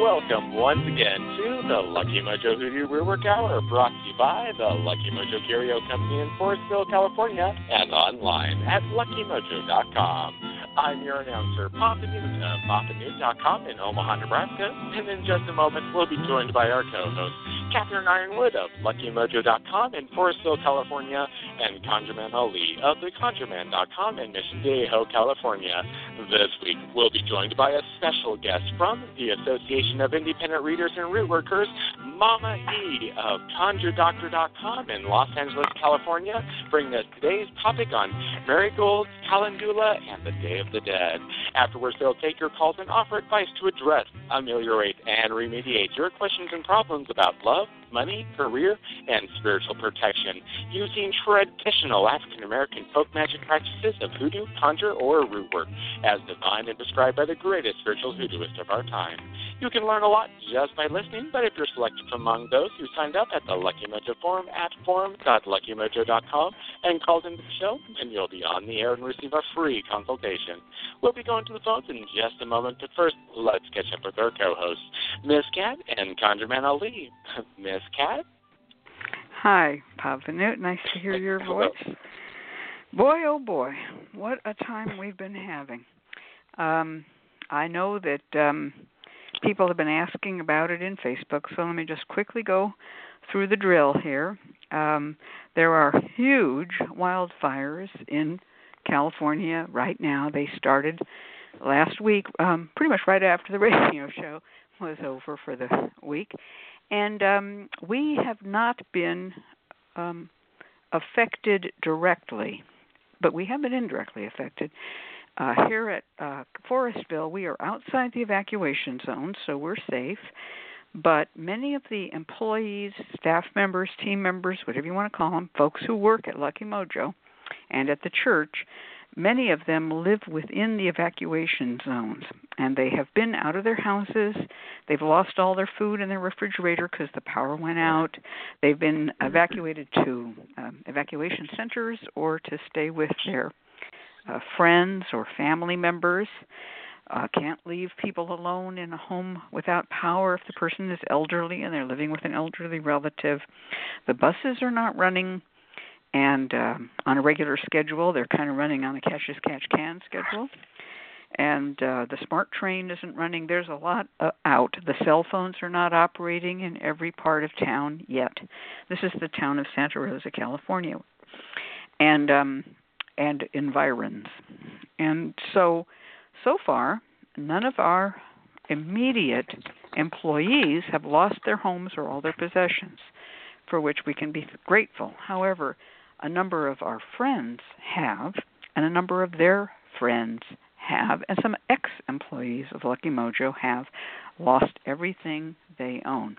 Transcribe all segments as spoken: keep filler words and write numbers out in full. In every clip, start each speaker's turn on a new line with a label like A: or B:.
A: welcome once again to the Lucky Mojo Hoodoo Rework Hour, brought to you by the Lucky Mojo Curio Company in Forestville, California, and online at lucky mojo dot com. I'm your announcer, Papa Newt of papa newt dot com in Omaha, Nebraska, and in just a moment we'll be joined by our co-host, Catherine Ironwood of lucky mojo dot com in Forestville, California, and ConjureMan Ali of the conjure man dot com in Mission Viejo, California. This week we'll be joined by a special guest from the Association of Independent Readers and Root Workers, Mama E of conjure doctor dot com in Los Angeles, California, bringing us today's topic on marigolds, calendula, and the Day of the Dead. Afterwards, they'll take your calls and offer advice to address, ameliorate, and remediate your questions and problems about love, money, career, and spiritual protection using traditional African American folk magic practices of hoodoo, conjure, or root work, as defined and described by the greatest spiritual hoodooist of our time. You can learn a lot just by listening, but if you're selected from among those who signed up at the Lucky Mojo Forum at forum dot lucky mojo dot com and called into the show, then you'll be on the air and receive a free consultation. We'll be going to the phones in just a moment, but first, let's catch up with our co-hosts, Miss Cat and ConjureMan Ali. Miss Cat?
B: Hi, Papa Newt. Nice to hear your voice. Boy, oh boy, what a time we've been having. Um, I know that um, people have been asking about it in Facebook, so let me just quickly go through the drill here. Um, there are huge wildfires in California right now. They started last week, um, pretty much right after the radio show was over for the week. And um, we have not been um, affected directly, but we have been indirectly affected. Uh, here at uh, Forestville, we are outside the evacuation zone, so we're safe. But many of the employees, staff members, team members, whatever you want to call them, folks who work at Lucky Mojo and at the church, many of them live within the evacuation zones, and they have been out of their houses. They've lost all their food in their refrigerator because the power went out. They've been evacuated to um, evacuation centers or to stay with their uh, friends or family members. Uh, can't leave people alone in a home without power if the person is elderly and they're living with an elderly relative. The buses are not running. And um, on a regular schedule, they're kind of running on a catch-as-catch-can schedule. And uh, the SMART train isn't running. There's a lot uh, out. The cell phones are not operating in every part of town yet. This is the town of Santa Rosa, California, and um, and environs. And so, so far, none of our immediate employees have lost their homes or all their possessions, for which we can be grateful. However, a number of our friends have, and a number of their friends have, and some ex-employees of Lucky Mojo have lost everything they own.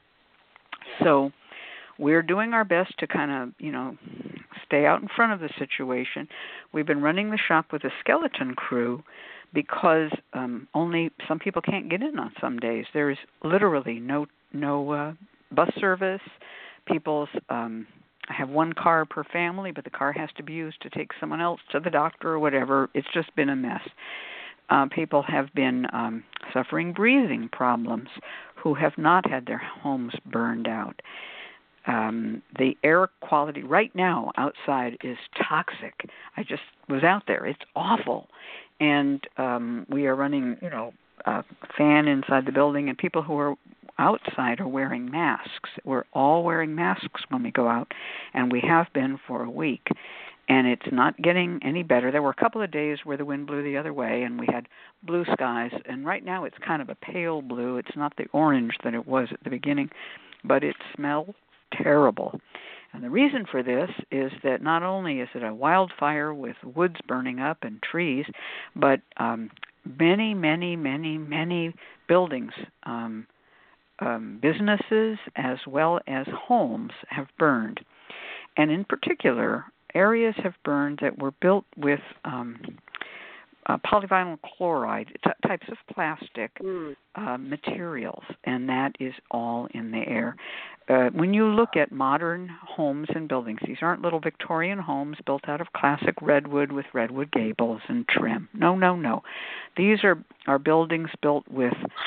B: So we're doing our best to kind of, you know, stay out in front of the situation. We've been running the shop with a skeleton crew because um, only some people can't get in on some days. There is literally no no uh, bus service. People's um, have one car per family, but the car has to be used to take someone else to the doctor or whatever. It's just been a mess. Uh, people have been um, suffering breathing problems who have not had their homes burned out. Um, the air quality right now outside is toxic. I just was out there. It's awful. And um, we are running, you know, a fan inside the building, and people who are outside are wearing masks. We're all wearing masks when we go out, and we have been for a week. And it's not getting any better. There were a couple of days where the wind blew the other way, and we had blue skies. And right now it's kind of a pale blue. It's not the orange that it was at the beginning, but it smells terrible. And the reason for this is that not only is it a wildfire with woods burning up and trees, but um, many, many, many, many buildings, um, um, businesses as well as homes have burned. And in particular, areas have burned that were built with um, uh, polyvinyl chloride, t- types of plastic mm. uh, materials, and that is all in the air. Uh, when you look at modern homes and buildings, these aren't little Victorian homes built out of classic redwood with redwood gables and trim. No, no, no. These are, are buildings built with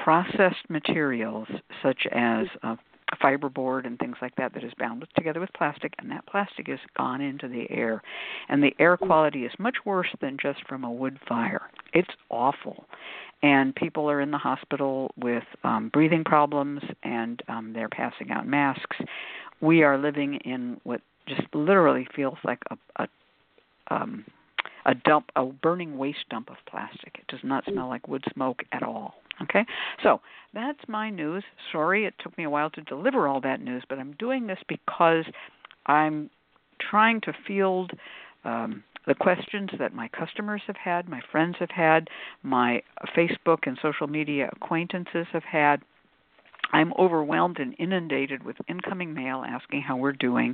B: processed materials such as uh, fiberboard and things like that that is bound together with plastic, and that plastic is gone into the air. And the air quality is much worse than just from a wood fire. It's awful. And people are in the hospital with um, breathing problems, and um, they're passing out masks. We are living in what just literally feels like a, a um, a dump, a burning waste dump of plastic. It does not smell like wood smoke at all. Okay? So that's my news. Sorry it took me a while to deliver all that news, but I'm doing this because I'm trying to field um, the questions that my customers have had, my friends have had, my Facebook and social media acquaintances have had. I'm overwhelmed and inundated with incoming mail asking how we're doing.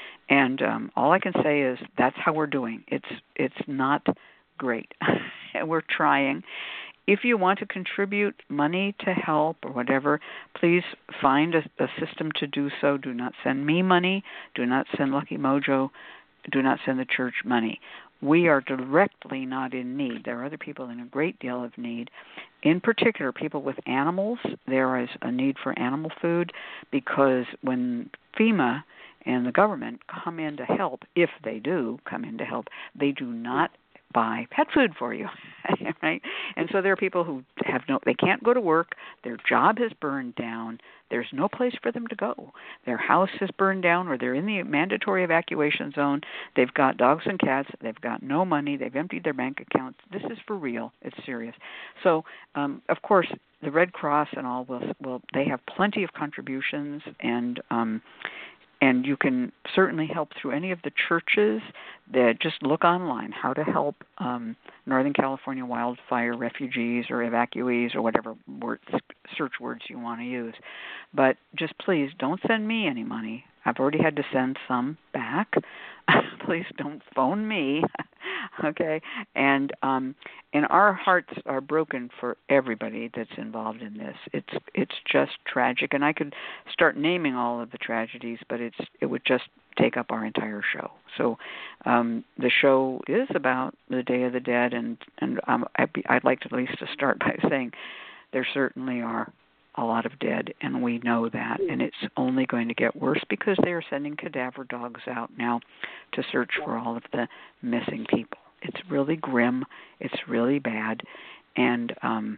B: And um, all I can say is that's how we're doing. It's it's not great. We're trying. If you want to contribute money to help or whatever, please find a, a system to do so. Do not send me money. Do not send Lucky Mojo. Do not send the church money. We are directly not in need. There are other people in a great deal of need. In particular, people with animals. There is a need for animal food because when FEMA and the government come in to help, if they do come in to help, they do not buy pet food for you, right? And so there are people who have no, they can't go to work, their job has burned down, there's no place for them to go. Their house has burned down or they're in the mandatory evacuation zone, they've got dogs and cats, they've got no money, they've emptied their bank accounts. This is for real, it's serious. So, um, of course, the Red Cross and all will, will they have plenty of contributions, and um, And you can certainly help through any of the churches. That just look online how to help um, Northern California wildfire refugees or evacuees or whatever word, search words you want to use. But just please don't send me any money. I've already had to send some back. Please don't phone me, okay? And um, and our hearts are broken for everybody that's involved in this. It's it's just tragic, and I could start naming all of the tragedies, but it's it would just take up our entire show. So um, the show is about the Day of the Dead, and and um, I'd, be, I'd like to at least to start by saying there certainly are a lot of dead, and we know that, and it's only going to get worse because they are sending cadaver dogs out now to search for all of the missing people. It's really grim, it's really bad, and um,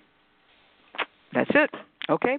B: that's it. Okay?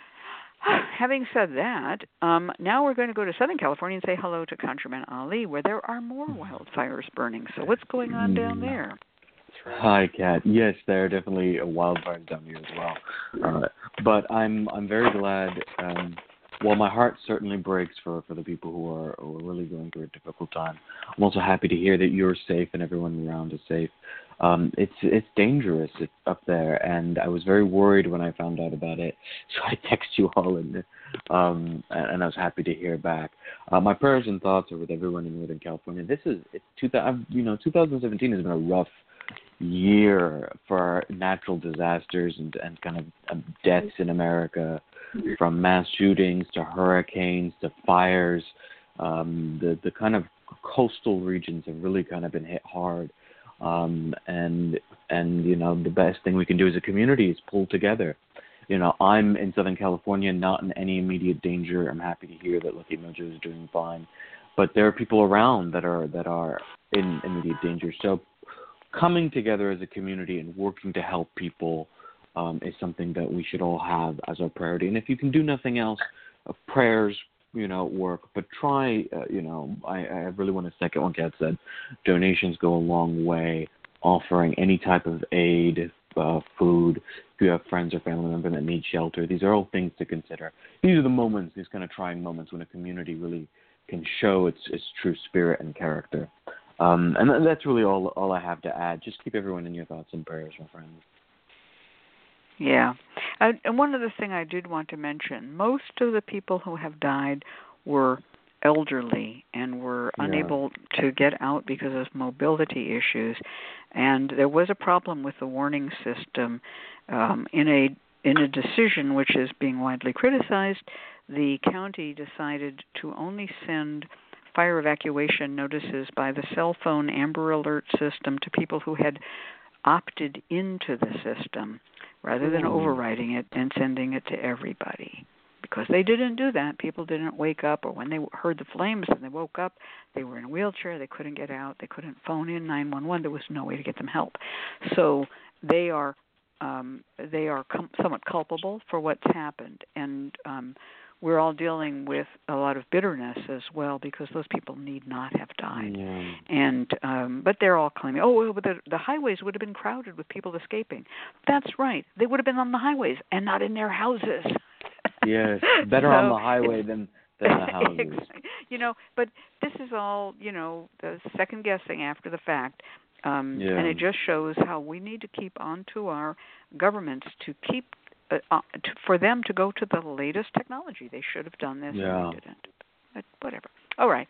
B: Having said that, um, now we're going to go to Southern California and say hello to ContraMan Ali, where there are more wildfires burning. So what's going on down there?
C: Hi, Kat. Yes, there are definitely wildfires down here as well. Uh, but I'm I'm very glad. Um, while my heart certainly breaks for, for the people who are, who are really going through a difficult time, I'm also happy to hear that you're safe and everyone around is safe. Um, it's it's dangerous up there, and I was very worried when I found out about it. So I text you all, and um, and I was happy to hear back. Uh, my prayers and thoughts are with everyone in Northern California. This is it's two thousand, you know, twenty seventeen has been a rough year for natural disasters and, and kind of um, deaths in America, from mass shootings to hurricanes to fires. Um, the the kind of coastal regions have really kind of been hit hard. Um, and, and, you know, the best thing we can do as a community is pull together. You know, I'm in Southern California, not in any immediate danger. I'm happy to hear that Lucky Mojo is doing fine. But there are people around that are, that are in immediate danger. So coming together as a community and working to help people um, is something that we should all have as our priority. And if you can do nothing else, uh, prayers, you know, work, but try, uh, you know, I, I really want to second what Kat said. Donations go a long way. Offering any type of aid, uh, food, if you have friends or family members that need shelter, these are all things to consider. These are the moments, these kind of trying moments when a community really can show its, its true spirit and character. Um, and that's really all, all I have to add. Just keep everyone in your thoughts and prayers, my friends.
B: Yeah. Uh, and one other thing I did want to mention, most of the people who have died were elderly and were yeah. unable to get out because of mobility issues. And there was a problem with the warning system. Um, in a in a decision which is being widely criticized, the county decided to only send fire evacuation notices by the cell phone Amber Alert system to people who had opted into the system. rather than
C: Mm.
B: overwriting it and sending it to everybody. Because they didn't do that. People didn't wake up, or when they heard the flames and they woke up, they were in a wheelchair, they couldn't get out, they couldn't phone in nine one one, there was no way to get them help. So they are um, they are com- somewhat culpable for what's happened. And um, we're all dealing with a lot of bitterness as well, because those people need not have died.
C: Yeah.
B: And um, but they're all claiming, oh, well, but the, the highways would have been crowded with people escaping. That's right. They would have been on the highways and not in their houses.
C: Yes, better
B: so
C: on the highway than than the houses.
B: You know, but this is all, you know, the second guessing after the fact. Um,
C: Yeah.
B: And it just shows how we need to keep on to our governments to keep, uh, uh, to, for them to go to the latest technology. They should have done this
C: Yeah.
B: and they didn't. But whatever. All right.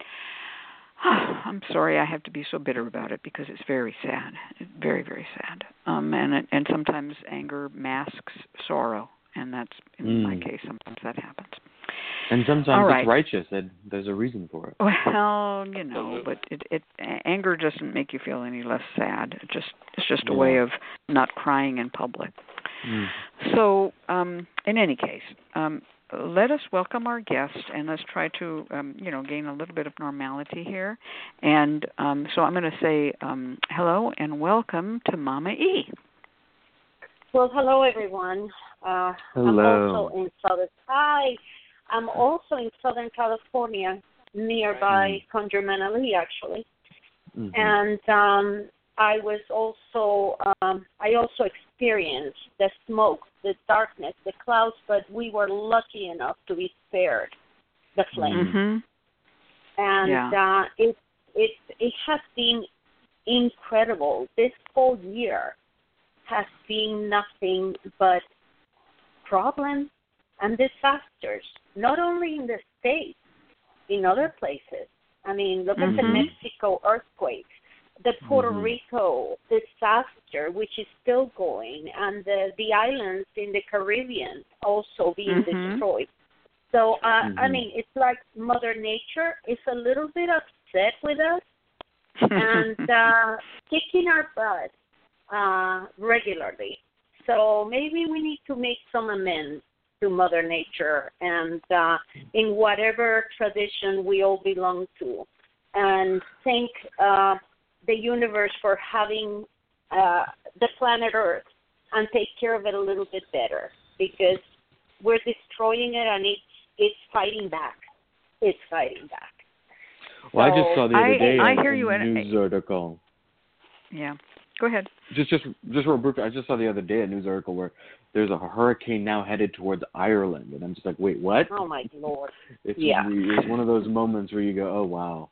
B: I'm sorry I have to be so bitter about it, because it's very sad. Very, very sad. Um, and it, and sometimes anger masks sorrow. And that's, in
C: Mm.
B: my case, sometimes that happens.
C: And sometimes
B: All right.
C: it's righteous. And there's a reason for it.
B: Well, you know, but it, it anger doesn't make you feel any less sad. It just it's just a
C: Yeah.
B: way of not crying in public.
C: Mm.
B: So, um, in any case, um, let us welcome our guest, and let's try to, um, you know, gain a little bit of normality here. And um, so I'm going to say um, hello and welcome to Mama E.
D: Well, hello, everyone. Uh,
C: Hello.
D: I'm also in Southern. Hi, I'm also in Southern California, nearby
C: Mm.
D: Conjuremanali, actually.
C: Mhm.
D: And um, I was also, um, I also experienced the smoke, the darkness, the clouds, but we were lucky enough to be spared the flames.
B: Mm-hmm.
D: And
B: Yeah.
D: uh, it it it has been incredible. This whole year has been nothing but problems and disasters, not only in the States, in other places. I mean, look at the
B: Mhm.
D: Mexico earthquake, the Puerto
C: Mhm.
D: Rico disaster, which is still going, and the, the islands in the Caribbean also being
B: Mhm.
D: destroyed. So, uh, I
C: Mhm.
D: mean, it's like Mother Nature is a little bit upset with us and uh, kicking our butt uh, regularly. So maybe we need to make some amends to Mother Nature and uh, in whatever tradition we all belong to, and thank uh, the universe for having uh, the planet Earth and take care of it a little bit better, because we're destroying it and it's, it's fighting back. It's fighting back.
C: Well, I just
D: So
C: saw the other
B: I-
C: day
B: I
C: a,
B: hear
C: a
B: you, and-
C: news article.
B: Yeah. Go ahead.
C: Just, just, just real brief. I just saw the other day a news article where there's a hurricane now headed towards Ireland, and I'm just like, wait, what?
D: Oh my Lord.
C: It's,
D: Yeah.
C: it's one of those moments where you go, oh wow.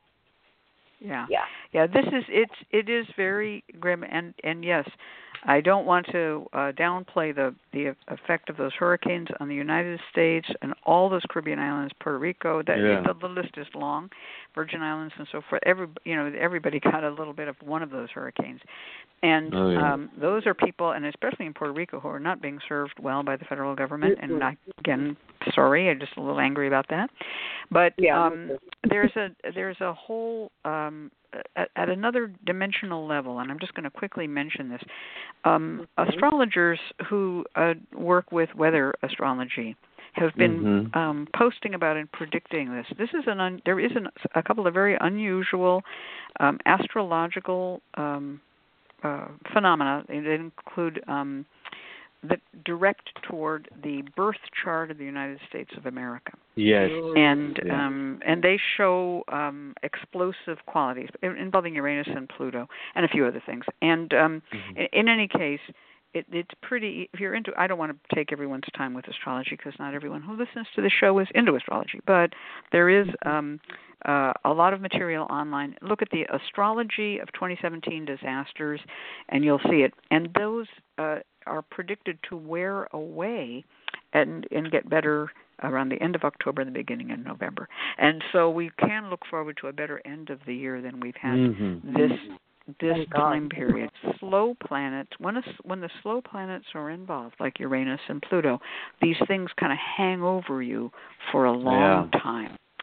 B: Yeah.
D: Yeah.
B: Yeah, this is it's it is very grim, and and yes, I don't want to uh, downplay the the effect of those hurricanes on the United States and all those Caribbean islands, Puerto Rico. That
C: Yeah.
B: the, the list is long, Virgin Islands and so forth. Every you know everybody got a little bit of one of those hurricanes, and
C: Oh, yeah.
B: um, those are people, and especially in Puerto Rico, who are not being served well by the federal government.
D: Mm-hmm.
B: And I, again, sorry, I'm just a little angry about that. But
D: Yeah,
B: um,
D: me too.
B: there's a there's a whole um, at, at another dimensional level, and I'm just going to quickly mention this. Um,
D: Mhm.
B: Astrologers who uh, work with weather astrology have been
C: Mhm.
B: um, posting about and predicting this. This is an un, there is an, a couple of very unusual um, astrological um, uh, phenomena. They include um, that direct toward the birth chart of the United States of America.
C: Yes.
B: And
C: Yeah.
B: um, and they show um, explosive qualities involving Uranus and Pluto and a few other things. And um,
C: Mhm.
B: in, in any case, it, it's pretty. If you're into, I don't want to take everyone's time with astrology, because not everyone who listens to the show is into astrology. But there is um, uh, a lot of material online. Look at the astrology of twenty seventeen disasters, and you'll see it. And those uh, are predicted to wear away and and get better around the end of October and the beginning of November. And so we can look forward to a better end of the year than we've had
C: Mhm.
B: this this
D: Thank God.
B: time period. Slow planets, when a, when the slow planets are involved, like Uranus and Pluto, these things kind of hang over you for a long
C: Yeah.
B: time.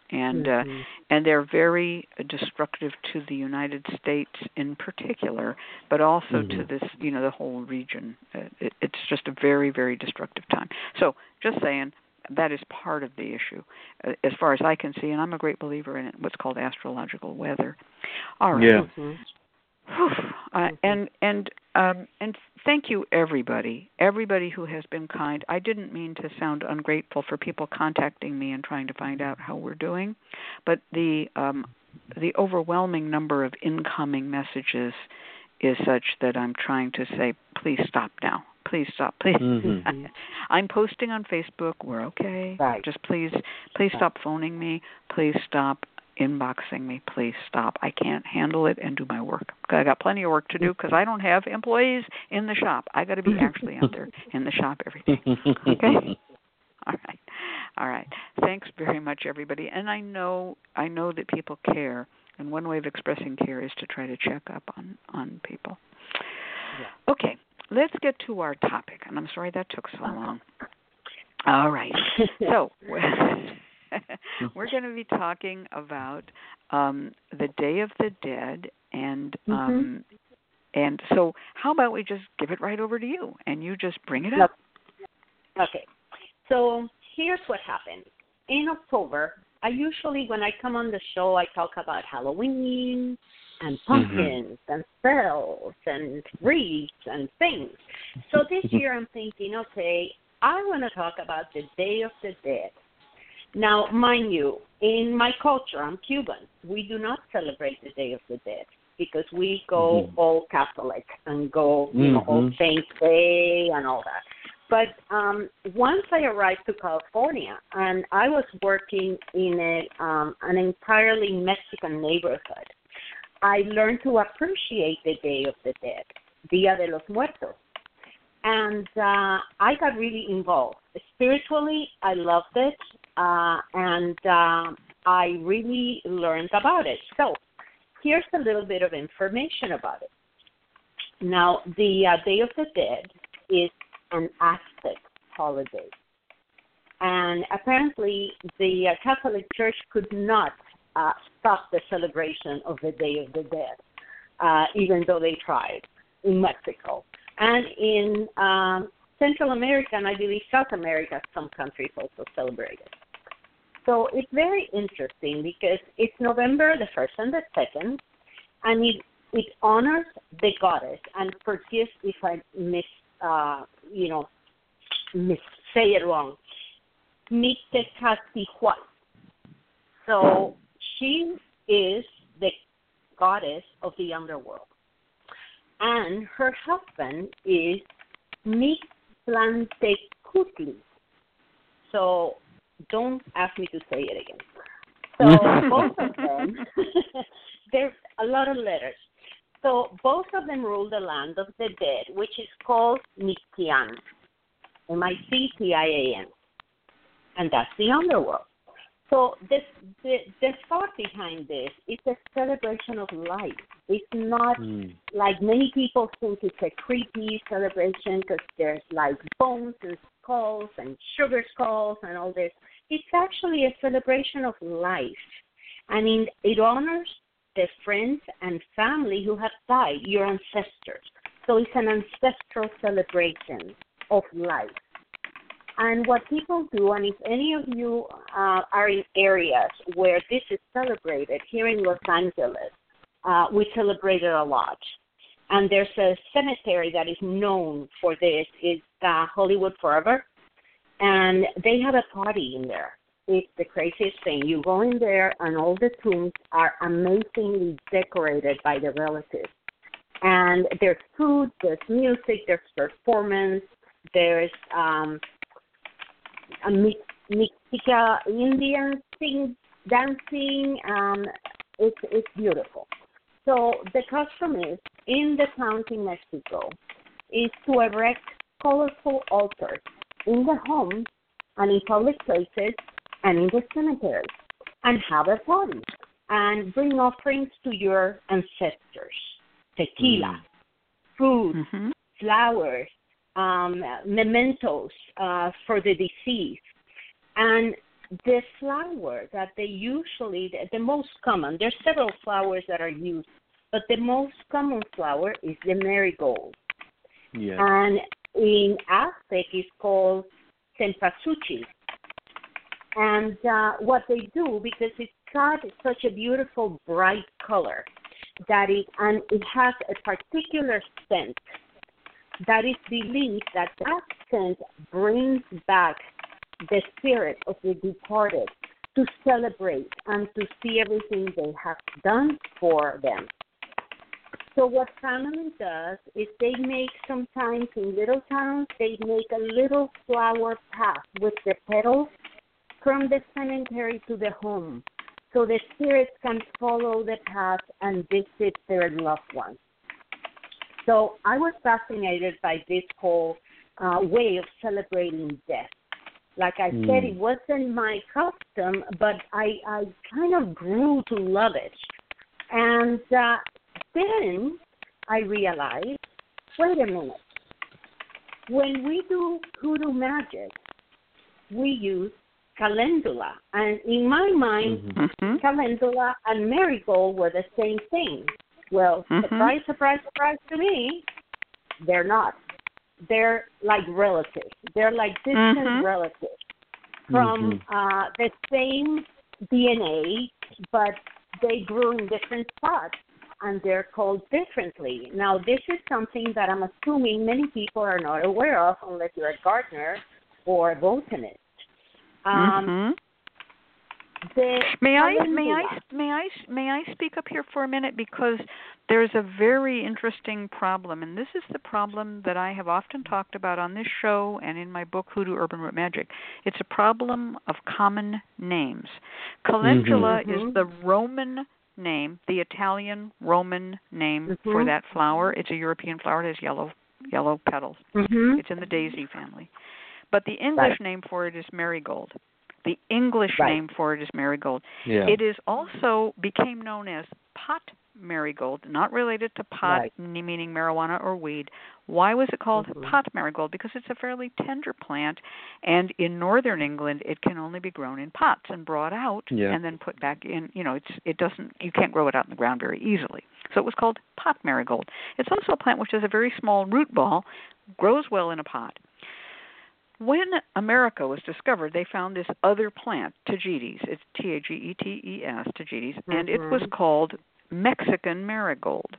B: and
D: mm-hmm.
B: uh, and they're very destructive to the United States in particular, but also
C: mm-hmm.
B: to this, you know, the whole region. Uh, it, it's just a very, very destructive time. So, just saying, that is part of the issue, uh, as far as I can see, and I'm a great believer in it, what's called astrological weather. All right.
C: Yeah.
D: Mm-hmm.
B: Uh, and and um, and thank you, everybody, everybody who has been kind. I didn't mean to sound ungrateful for people contacting me and trying to find out how we're doing, but the um, the overwhelming number of incoming messages is such that I'm trying to say, please stop now. Please stop. Please.
C: Mm-hmm.
B: I'm posting on Facebook. We're okay.
D: Right.
B: Just please, please stop phoning me. Please stop inboxing me. Please stop. I can't handle it and do my work. I got plenty of work to do because I don't have employees in the shop. I got to be actually out there in the shop every day. Okay. All right. All right. Thanks very much, everybody. And I know, I know that people care, and one way of expressing care is to try to check up on on people.
D: Yeah.
B: Okay. Let's get to our topic, and I'm sorry that took so long. All right. So we're going to be talking about um, the Day of the Dead, and um, mm-hmm. and so how about we just give it right over to you, and you just bring it up.
D: Okay. So here's what happened. In October, I usually, when I come on the show, I talk about Halloween and pumpkins mm-hmm. and spells and wreaths and things. So this year I'm thinking, okay, I want to talk about the Day of the Dead. Now, mind you, in my culture, I'm Cuban. We do not celebrate the Day of the Dead because we go mm-hmm. all Catholic and go, you mm-hmm. know, all Saints Day and all that. But um, once I arrived to California, and I was working in a, um, an entirely Mexican neighborhood, I learned to appreciate the Day of the Dead, Dia de los Muertos. And uh, I got really involved. Spiritually, I loved it, uh, and uh, I really learned about it. So here's a little bit of information about it. Now, the uh, Day of the Dead is an Aztec holiday. And apparently the uh, Catholic Church could not uh, stop the celebration of the Day of the Dead, uh, even though they tried in Mexico. And in um, Central America, and I believe South America, some countries also celebrate it. So it's very interesting because it's November the first and the second, and it, it honors the goddess. And forgive if I miss Uh, you know, mis- say it wrong. Mictecatihuatl. So she is the goddess of the underworld. And her husband is Mictlantecutli. So don't ask me to say it again. So both of them, there's a lot of letters. So both of them rule the land of the dead, which is called Mictlan, M I C T I A N, and that's the underworld. So this, the, the thought behind this is a celebration of life. It's not mm. like many people think it's a creepy celebration because there's like bones and skulls and sugar skulls and all this. It's actually a celebration of life, and in, it honors the friends and family who have died, your ancestors. So it's an ancestral celebration of life. And what people do, and if any of you uh, are in areas where this is celebrated, here in Los Angeles, uh, we celebrate it a lot. And there's a cemetery that is known for this. It's uh, Hollywood Forever. And they have a party in there. It's the craziest thing. You go in there, and all the tombs are amazingly decorated by the relatives. And there's food, there's music, there's performance, there's um, a Mixtica Indian sing, dancing. Um, it's, it's beautiful. So the custom is, in the towns in Mexico, is to erect colorful altars in the homes and in public places and in the cemetery, and have a party, and bring offerings to your ancestors, tequila, mm. food, mm-hmm. flowers, um, mementos uh, for the deceased. And the flower that they usually, the, the most common, there's several flowers that are used, but the most common flower is the marigold.
C: Yeah.
D: And in Aztec, it's called cempasúchil. And uh, what they do, because it's got such a beautiful bright color, that it and it has a particular scent, that is believed that that scent brings back the spirit of the departed to celebrate and to see everything they have done for them. So what family does is they make, sometimes in little towns, they make a little flower path with the petals from the cemetery to the home, so the spirits can follow the path and visit their loved ones. So I was fascinated by this whole uh, way of celebrating death. Like I mm. said, it wasn't my custom, but I, I kind of grew to love it. And uh, then I realized, wait a minute, when we do hoodoo magic, we use calendula. And in my mind, mm-hmm. calendula and marigold were the same thing. Well, mm-hmm. surprise, surprise, surprise to me, they're not. They're like relatives. They're like distant mm-hmm. relatives from mm-hmm. uh, the same D N A, but they grew in different spots, and they're called differently. Now, this is something that I'm assuming many people are not aware of unless you're a gardener or a botanist. Um,
B: mm-hmm.
D: the
B: may I may I may I may I speak up here for a minute, because there's a very interesting problem, and this is the problem that I have often talked about on this show and in my book Hoodoo Urban Root Magic. It's a problem of common names. Calendula mm-hmm. is the Roman name, the Italian Roman name mm-hmm. for that flower. It's a European flower. It has yellow yellow petals.
D: Mm-hmm.
B: It's in the daisy family. But the English right. name for it is marigold. The English
D: right.
B: name for it is marigold.
C: Yeah.
B: It is also became known as pot marigold, not related to pot,
D: right.
B: meaning marijuana or weed. Why was it called
D: mm-hmm.
B: pot marigold? Because it's a fairly tender plant, and in northern England, it can only be grown in pots and brought out
C: yeah.
B: and then put back in. You know, it's it doesn't you can't grow it out in the ground very easily. So it was called pot marigold. It's also a plant which has a very small root ball, grows well in a pot. When America was discovered, they found this other plant, Tagetes. It's T A G E T E S, Tagetes, mm-hmm. and it was called Mexican marigold.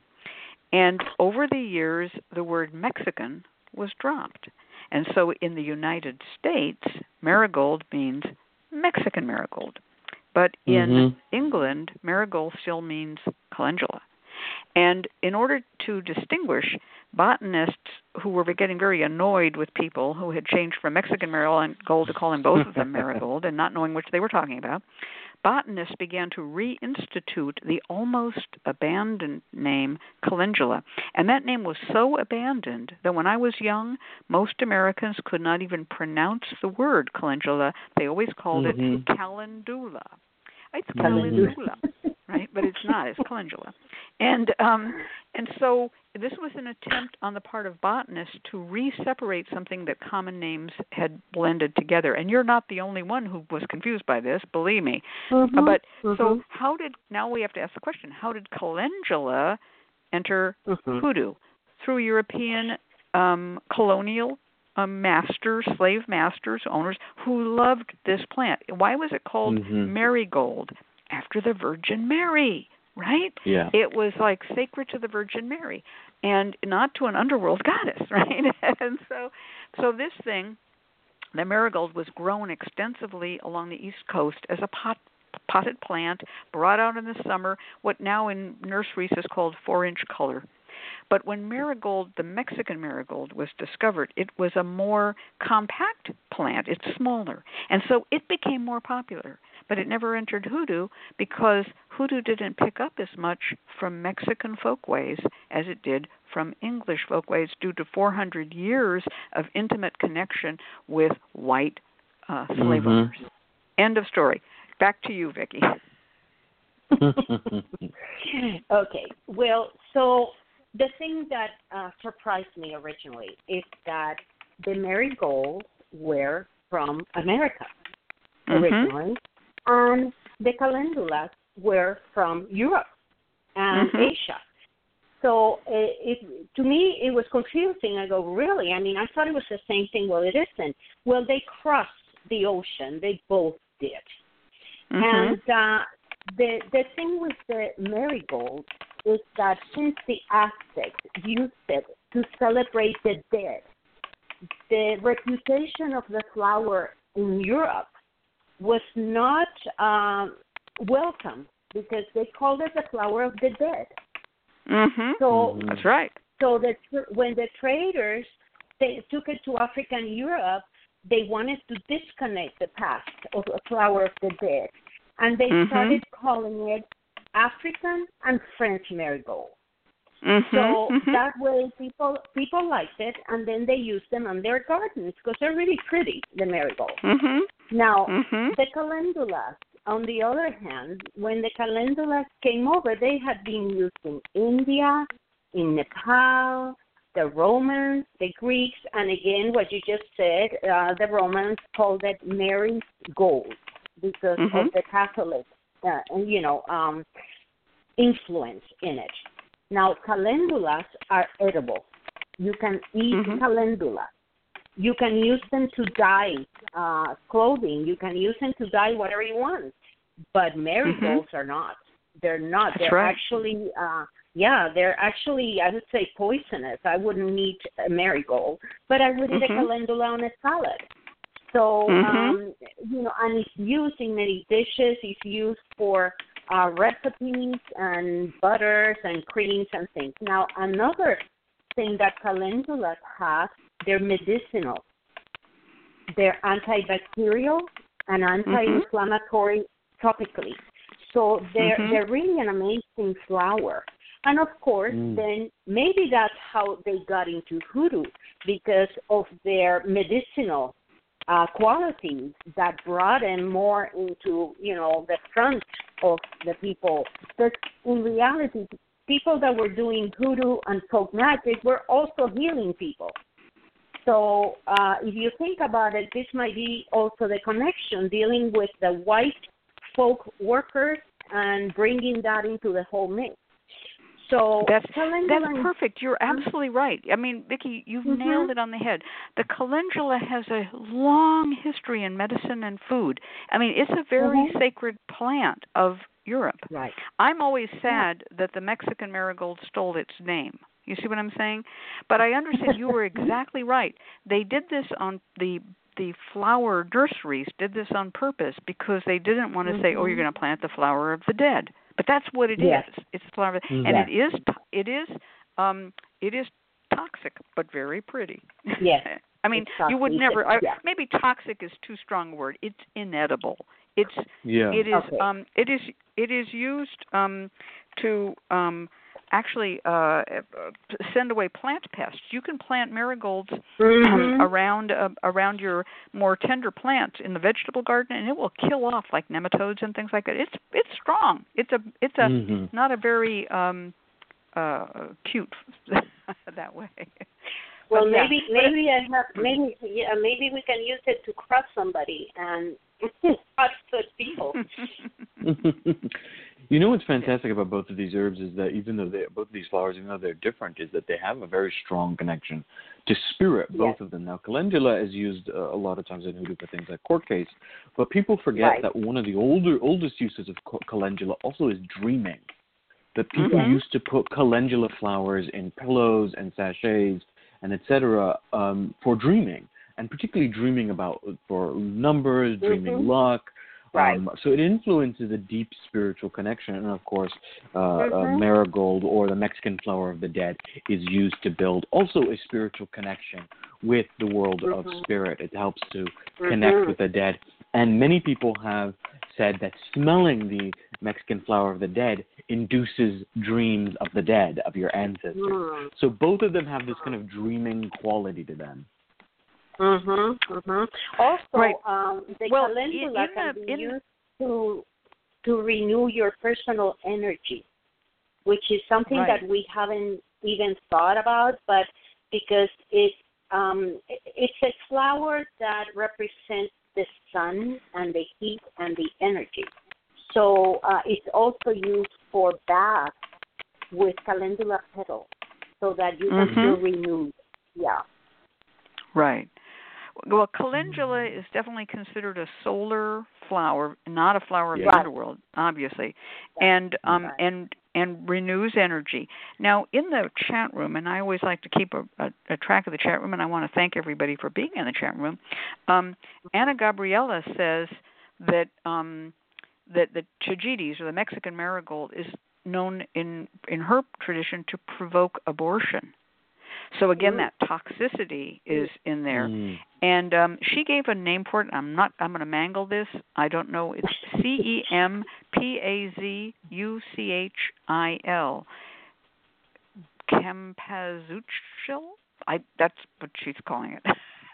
B: And over the years, the word Mexican was dropped. And so in the United States, marigold means Mexican marigold. But in mm-hmm. England, marigold still means calendula. And in order to distinguish, botanists who were getting very annoyed with people who had changed from Mexican marigold to calling both of them marigold and not knowing which they were talking about, botanists began to reinstitute the almost abandoned name calendula. And that name was so abandoned that when I was young, most Americans could not even pronounce the word calendula. They always called mm-hmm. it calendula. It's calendula, right? But it's not. It's calendula. And um, and so this was an attempt on the part of botanists to re-separate something that common names had blended together. And you're not the only one who was confused by this, believe me.
D: Mm-hmm.
B: Uh, but
D: mm-hmm.
B: so how did, now we have to ask the question, how did calendula enter mm-hmm. hoodoo? Through European um, colonial um, masters, slave masters, owners who loved this plant. Why was it called mm-hmm. marigold? After the Virgin Mary. Right?
C: Yeah.
B: It was like sacred to the Virgin Mary and not to an underworld goddess, right? And so so this thing, the marigold, was grown extensively along the East Coast as a pot, potted plant, brought out in the summer, what now in nurseries is called four-inch color. But when marigold, the Mexican marigold, was discovered, it was a more compact plant. It's smaller. And so it became more popular. But it never entered hoodoo because hoodoo didn't pick up as much from Mexican folkways as it did from English folkways due to four hundred years of intimate connection with white uh, slave mm-hmm. owners. End of story. Back to you, Vicki.
D: Okay. Well, so the thing that uh, surprised me originally is that the marigolds were from America. originally, and the calendulas were from Europe and
B: mm-hmm.
D: Asia. So it, it, to me, it was confusing. I go, really? I mean, I thought it was the same thing. Well, it isn't. Well, they crossed the ocean. They both did.
B: Mm-hmm.
D: And uh, the the thing with the marigold is that since the Aztecs used it to celebrate the dead, the reputation of the flower in Europe was not um, welcome because they called it the flower of the dead.
B: Mm-hmm.
D: So
B: that's right.
D: So that when the traders they took it to Africa and Europe, they wanted to disconnect the past of the flower of the dead, and they
B: mm-hmm.
D: started calling it African and French marigold.
B: Mm-hmm.
D: So
B: mm-hmm.
D: that way, people people liked it, and then they used them on their gardens because they're really pretty, the marigold.
B: Mm-hmm.
D: Now,
B: mm-hmm.
D: the calendulas, on the other hand, when the calendulas came over, they had been used in India, in Nepal, the Romans, the Greeks, and again, what you just said, uh, the Romans called it Mary's gold because
B: mm-hmm.
D: of the Catholic, uh, you know, um, influence in it. Now, calendulas are edible. You can eat
B: mm-hmm.
D: calendula. You can use them to dye uh, clothing. You can use them to dye whatever you want. But marigolds mm-hmm. are not. They're not.
B: That's
D: they're
B: right.
D: actually, uh, yeah, they're actually, I would say, poisonous. I wouldn't eat a marigold, but I would eat mm-hmm. a calendula on a salad. So,
B: mm-hmm.
D: um, you know, and it's used in many dishes. It's used for uh, recipes and butters and creams and things. Now, another thing that calendulas have, they're medicinal. They're antibacterial and anti-inflammatory mm-hmm. topically. So they're mm-hmm. they're really an amazing flower. And of course, mm. then maybe that's how they got into hoodoo, because of their medicinal uh, qualities that brought them more into, you know, the front of the people. But in reality, people that were doing hoodoo and folk magic were also healing people. So uh, if you think about it, this might be also the connection, dealing with the white folk workers and bringing that into the whole mix. So
B: that's
D: calendula
B: that's perfect. You're absolutely right. I mean, Vicki, you've mm-hmm. nailed it on the head. The calendula has a long history in medicine and food. I mean, it's a very mm-hmm. sacred plant of Europe.
D: Right.
B: I'm always sad yeah. that the Mexican marigold stole its name. You see what I'm saying? But I understand you were exactly right. They did this on the the flower nurseries did this on purpose because they didn't want to mm-hmm. say, "Oh, you're going to plant the flower of the dead." But that's what it
D: yes.
B: is. It's flower,
D: mm-hmm.
B: and it is it is um, it is toxic, but very pretty.
D: Yes.
B: I mean, you would never. I,
D: yeah.
B: Maybe toxic is too strong a word. It's inedible. It's
C: yeah.
B: It is
D: okay.
B: um. It is it is used um to um. actually uh, send away plant pests. You can plant marigolds
D: mm-hmm.
B: um, around uh, around your more tender plants in the vegetable garden, and it will kill off like nematodes and things like that. It's it's strong. It's a it's a
C: mm-hmm.
B: not a very um, uh, cute that way.
D: Well,
B: but, yeah.
D: maybe maybe I have maybe yeah, maybe we can use it to crush somebody and touch the people.
C: You know what's fantastic about both of these herbs is that even though they both of these flowers, even though they're different, is that they have a very strong connection to spirit, both yes. of them. Now, calendula is used uh, a lot of times in hoodoo for things like court case, but people forget
D: right.
C: that one of the older oldest uses of calendula also is dreaming. That people
B: mm-hmm.
C: used to put calendula flowers in pillows and sachets and et cetera um, for dreaming, and particularly dreaming about for numbers,
D: mm-hmm.
C: dreaming luck.
D: Right.
C: Um, so it influences a deep spiritual connection, and of course, uh,
D: mm-hmm.
C: uh, marigold or the Mexican flower of the dead is used to build also a spiritual connection with the world
D: mm-hmm.
C: of spirit. It helps to
D: mm-hmm.
C: connect with the dead, and many people have said that smelling the Mexican flower of the dead induces dreams of the dead, of your ancestors.
D: Mm-hmm.
C: So both of them have this kind of dreaming quality to them.
D: Mhm. Mhm. Also,
B: right.
D: um, the
B: well,
D: calendula
B: in, in
D: can
B: the,
D: be
B: in...
D: used to to renew your personal energy, which is something
B: right.
D: that we haven't even thought about, but because it um, it's a flower that represents the sun and the heat and the energy. So uh, it's also used for baths with calendula petals so that you can
B: Mhm.
D: feel renewed. Yeah.
B: Right. Well, calendula is definitely considered a solar flower, not a flower of
C: Yeah.
B: the underworld, obviously, and um
D: Right.
B: and and renews energy. Now, in the chat room, and I always like to keep a, a, a track of the chat room, and I want to thank everybody for being in the chat room. Um, Ana Gabriela says that um, that the chagites, or the Mexican marigold, is known in in her tradition to provoke abortion. So again,
D: Mm.
B: that toxicity is in there.
C: Mm.
B: And um, she gave a name for it. I'm not. I'm going to mangle this. I don't know. It's C E M P A Z U C H I L. Cempasúchil. I. That's what she's calling it.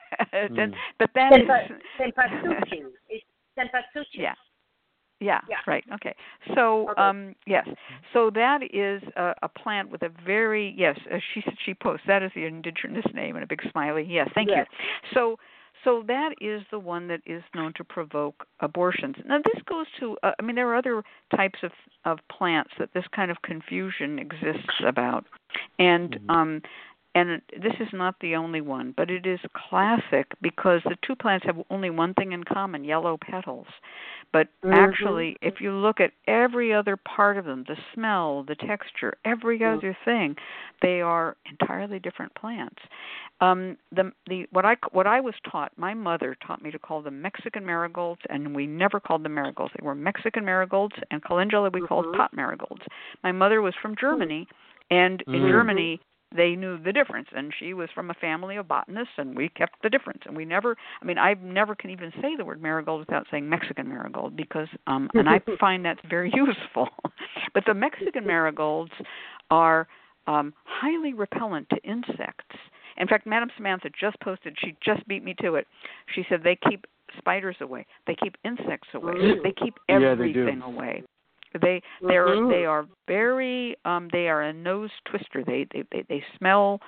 C: Mm.
B: But that is.
D: Cempasúchil. It's cempasúchil.
B: Yeah. Yeah,
D: Yeah.
B: right. Okay. So,
D: Okay.
B: um, yes. So that is a, a plant with a very yes. Uh, she she posts that is the indigenous name and a big smiley. Yes, thank
D: Yes.
B: you. So, so that is the one that is known to provoke abortions. Now, this goes to. Uh, I mean, there are other types of of plants that this kind of confusion exists about, and
C: Mhm.
B: um, and this is not the only one, but it is classic because the two plants have only one thing in common: yellow petals. But
D: Mhm.
B: actually, if you look at every other part of them, the smell, the texture, every
D: Mhm.
B: other thing, they are entirely different plants. Um, the the what I what I was taught, my mother taught me to call them Mexican marigolds, and we never called them marigolds. They were Mexican marigolds, and calendula we called
D: Mhm.
B: pot marigolds. My mother was from Germany, and in
C: Mhm.
B: Germany they knew the difference, and she was from a family of botanists, and we kept the difference. And we never, I mean, I never can even say the word marigold without saying Mexican marigold because, um, and I find that's very useful. But the Mexican marigolds are um, highly repellent to insects. In fact, Madam Samantha just posted, she just beat me to it. She said they keep spiders away, they keep insects away,
D: Mm.
B: they keep
C: Yeah, they do.
B: everything away. They they are
D: Mhm.
B: they are very um they are a nose twister. They they they, they smell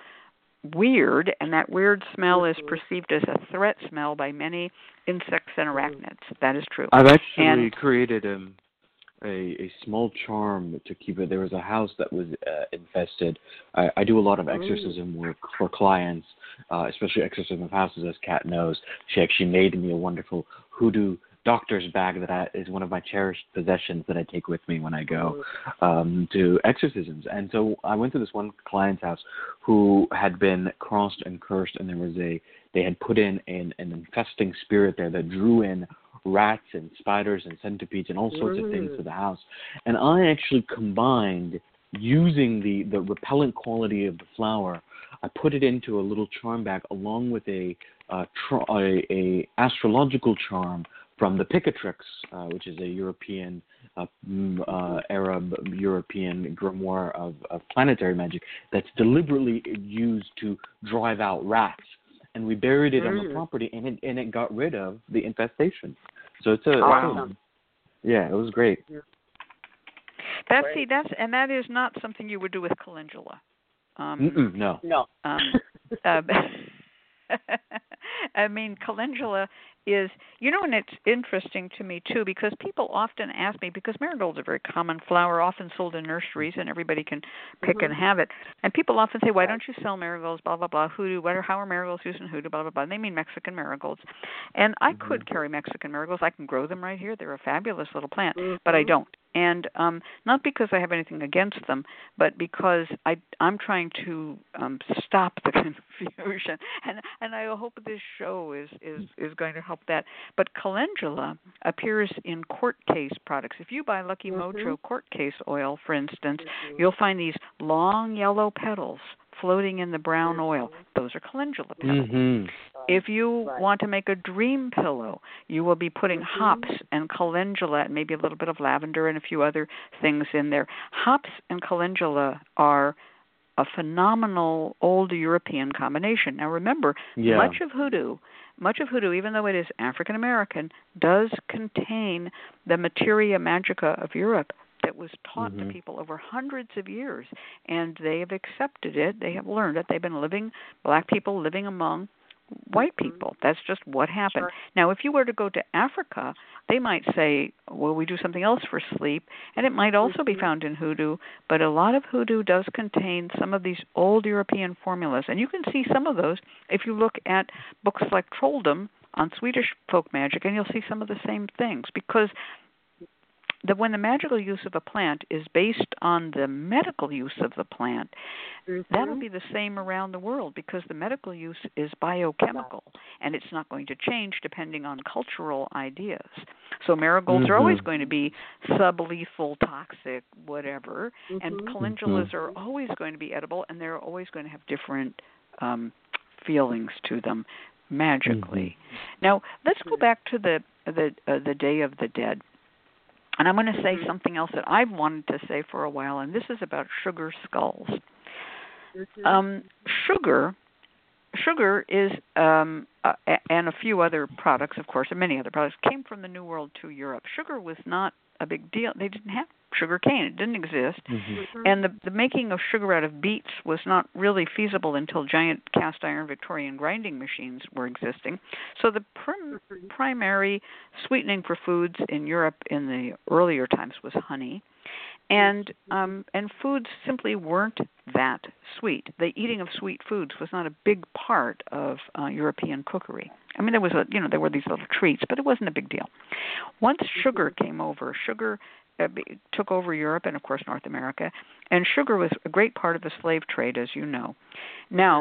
B: weird, and that weird smell is
D: Mhm.
B: perceived as a threat smell by many insects and arachnids. That is true.
C: I've actually
B: And-
C: created um, a a small charm to keep it. There was a house that was uh, infested. I, I do a lot of exorcism work for clients, uh, especially exorcism of houses, as Kat knows. She actually made me a wonderful hoodoo doctor's bag that I, is one of my cherished possessions that I take with me when I go um, to exorcisms. And so I went to this one client's house who had been crossed and cursed, and there was a they had put in an, an infesting spirit there that drew in rats and spiders and centipedes and all sorts of things to the house. And I actually combined, using the, the repellent quality of the flower, I put it into a little charm bag along with a uh, tr- a, a astrological charm from the Picatrix, uh, which is a European, uh, uh, Arab European grimoire of, of planetary magic that's deliberately used to drive out rats. And we buried it mm. on the property, and it and it got rid of the infestation. So it's a
D: awesome.
C: yeah, it was great.
B: That's see, that's and that is not something you would do with calendula. Um,
C: Mm-mm, no,
D: no.
B: Um, uh, I mean, calendula is, you know, and it's interesting to me, too, because people often ask me, because marigold's a very common flower, often sold in nurseries, and everybody can pick mm-hmm. and have it. And people often say, why don't you sell marigolds, blah, blah, blah, hoodoo, what are, how are marigolds used in hoodoo, blah, blah, blah. And they mean Mexican marigolds. And I mm-hmm. could carry Mexican marigolds. I can grow them right here. They're a fabulous little plant, mm-hmm. but I don't. And um, not because I have anything against them, but because I, I'm trying to um, stop the confusion. And and I hope this show is, is, is going to help that. But calendula appears in court case products. If you buy Lucky mm-hmm. Mojo court case oil, for instance, mm-hmm. you'll find these long yellow petals floating in the brown mm-hmm. oil. Those are calendula petals.
C: Mm-hmm.
B: If you right. want to make a dream pillow, you will be putting mm-hmm. hops and calendula and maybe a little bit of lavender and a few other things in there. Hops and calendula are a phenomenal old European combination. Now remember,
C: yeah.
B: much of hoodoo, much of hoodoo, even though it is African American, does contain the materia magica of Europe that was taught mm-hmm. to people over hundreds of years, and they have accepted it. They have learned it. They've been living, black people living among white people. That's just what happened.
D: Sure.
B: Now, if you were to go to Africa, they might say, well, we do something else for sleep, and it might also be found in hoodoo, but a lot of hoodoo does contain some of these old European formulas, and you can see some of those if you look at books like Trolldom on Swedish folk magic, and you'll see some of the same things, because that when the magical use of a plant is based on the medical use of the plant, mm-hmm. that'll be the same around the world, because the medical use is biochemical, and it's not going to change depending on cultural ideas. So marigolds mm-hmm. are always going to be sublethal, toxic, whatever, mm-hmm. and calendulas mm-hmm. are always going to be edible, and they're always going to have different um, feelings to them magically. Mm-hmm. Now, let's go back to the the uh, the Day of the Dead. And I'm going to say mm-hmm. something else that I've wanted to say for a while, and this is about sugar skulls. Mm-hmm. Um, sugar, sugar is, um, uh, and a few other products, of course, and many other products, came from the New World to Europe. Sugar was not a big deal. They didn't have sugar cane. It didn't exist. Mm-hmm. And the, the making of sugar out of beets was not really feasible until giant cast iron Victorian grinding machines were existing. So the prim, mm-hmm. primary sweetening for foods in Europe in the earlier times was honey. And um, and foods simply weren't that sweet. The eating of sweet foods was not a big part of uh, European cookery. I mean, there was a you know there were these little treats, but it wasn't a big deal. Once sugar came over, sugar uh, took over Europe and of course North America, and sugar was a great part of the slave trade, as you know. Now,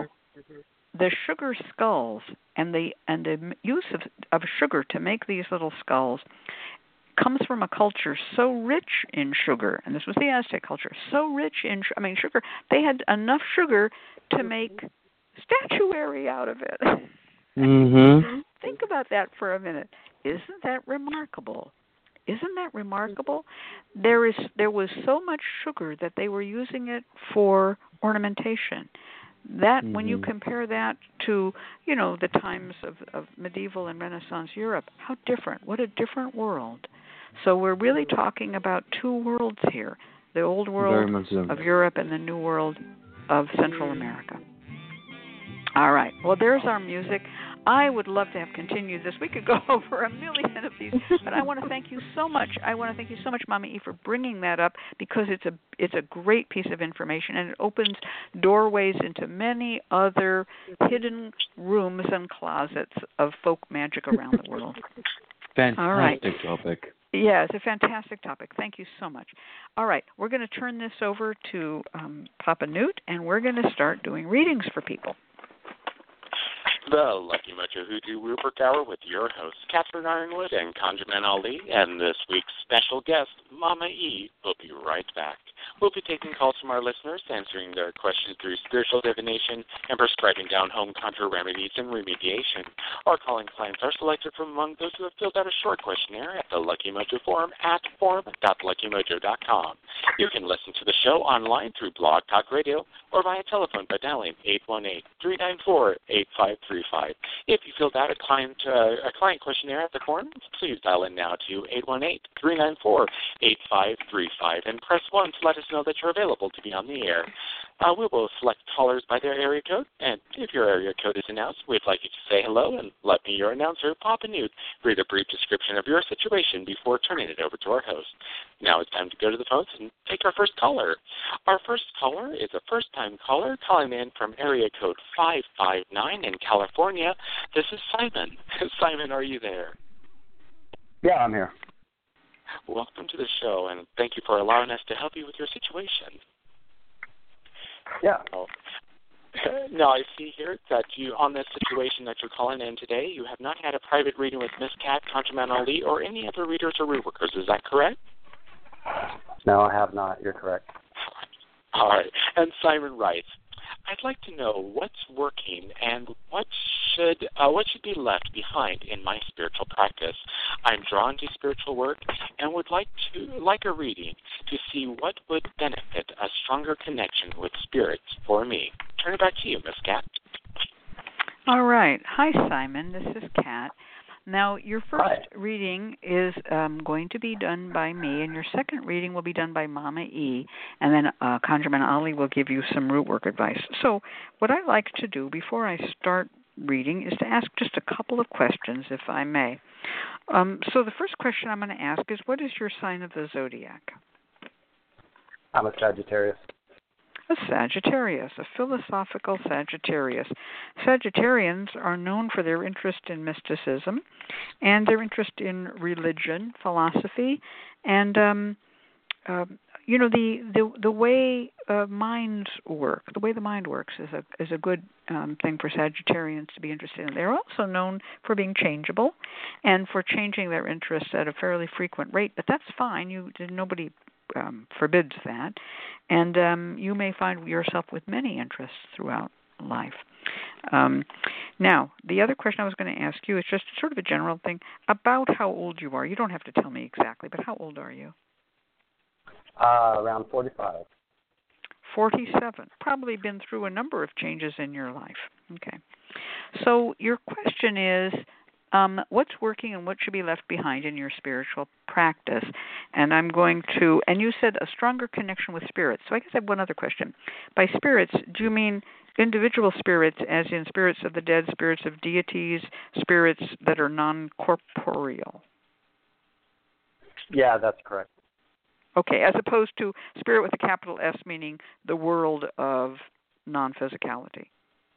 B: the sugar skulls and the and the use of of sugar to make these little skulls comes from a culture so rich in sugar, and this was the Aztec culture, so rich in, I mean, sugar, they had enough sugar to make statuary out of it.
C: Mm-hmm.
B: Think about that for a minute. Isn't that remarkable? Isn't that remarkable? There is, there was so much sugar that they were using it for ornamentation. That, mm-hmm. when you compare that to, you know, the times of, of medieval and Renaissance Europe, how different, what a different world. So we're really talking about two worlds here, the old world of Europe and the new world of Central America. All right, well, there's our music. I would love to have continued this. We could go over a million of these, but I want to thank you so much. I want to thank you so much, Mama E, for bringing that up, because it's a it's a great piece of information, and it opens doorways into many other hidden rooms and closets of folk magic around the world.
C: Fantastic
B: All right.
C: topic.
B: Yeah, it's a fantastic topic. Thank you so much. All right, we're going to turn this over to um, Papa Newt, and we're going to start doing readings for people.
A: The Lucky Mojo Hoodoo Rubric Hour with your hosts, Catherine Ironwood and Conjurman Ali, and this week's special guest, Mama E. We'll be right back. We'll be taking calls from our listeners, answering their questions through spiritual divination, and prescribing down-home conjure remedies and remediation. Our calling clients are selected from among those who have filled out a short questionnaire at the Lucky Mojo forum at forum dot lucky mojo dot com. You can listen to the show online through Blog Talk Radio or via telephone by dialing eight one eight, three nine four, eight five three five. If you filled out a client uh, a client questionnaire at the forum, please dial in now to eight one eight, three nine four, eight five three five and press one to let us know that you're available to be on the air. Uh, we will select callers by their area code, and if your area code is announced, we'd like you to say hello and let me, your announcer, Papa Newt, read a brief description of your situation before turning it over to our host. Now it's time to go to the phones and take our first caller. Our first caller is a first-time caller calling in from area code five five nine in California. This is Simon. Simon, are you there?
E: Yeah, I'm here.
A: Welcome to the show, and thank you for allowing us to help you with your situation.
E: Yeah.
A: Oh. Now, I see here that you, on this situation that you're calling in today, you have not had a private reading with Miss Cat, Conjurman Ali, or any other readers or root workers. Is that correct?
E: No, I have not. You're correct.
A: All right. And Simon writes, I'd like to know what's working and what should uh, what should be left behind in my spiritual practice. I'm drawn to spiritual work and would like to like a reading to see what would benefit a stronger connection with spirits for me. Turn it back to you, Miss Cat.
B: All right. Hi, Simon. This is Kat. Now, your first
E: Hi.
B: reading is um, going to be done by me, and your second reading will be done by Mama E, and then uh, Conjurman Ali will give you some root work advice. So what I like to do before I start reading is to ask just a couple of questions, if I may. Um, so the first question I'm going to ask is, what is your sign of the zodiac?
E: I'm a Sagittarius.
B: A Sagittarius, a philosophical Sagittarius. Sagittarians are known for their interest in mysticism and their interest in religion, philosophy, and um, uh, you know the the the way uh, minds work. The way the mind works is a is a good um, thing for Sagittarians to be interested in. They're also known for being changeable and for changing their interests at a fairly frequent rate. But that's fine. You nobody. Um, forbids that, and um, you may find yourself with many interests throughout life. Um, now, the other question I was going to ask you is just sort of a general thing about how old you are. You don't have to tell me exactly, but how old are you?
E: Uh, around forty-five.
B: forty-seven. Probably been through a number of changes in your life. Okay. So your question is, Um, what's working and what should be left behind in your spiritual practice? And I'm going to, and you said a stronger connection with spirits. So I guess I have one other question. By spirits, do you mean individual spirits, as in spirits of the dead, spirits of deities, spirits that are non-corporeal?
E: Yeah, that's correct.
B: Okay, as opposed to spirit with a capital S, meaning the world of non-physicality.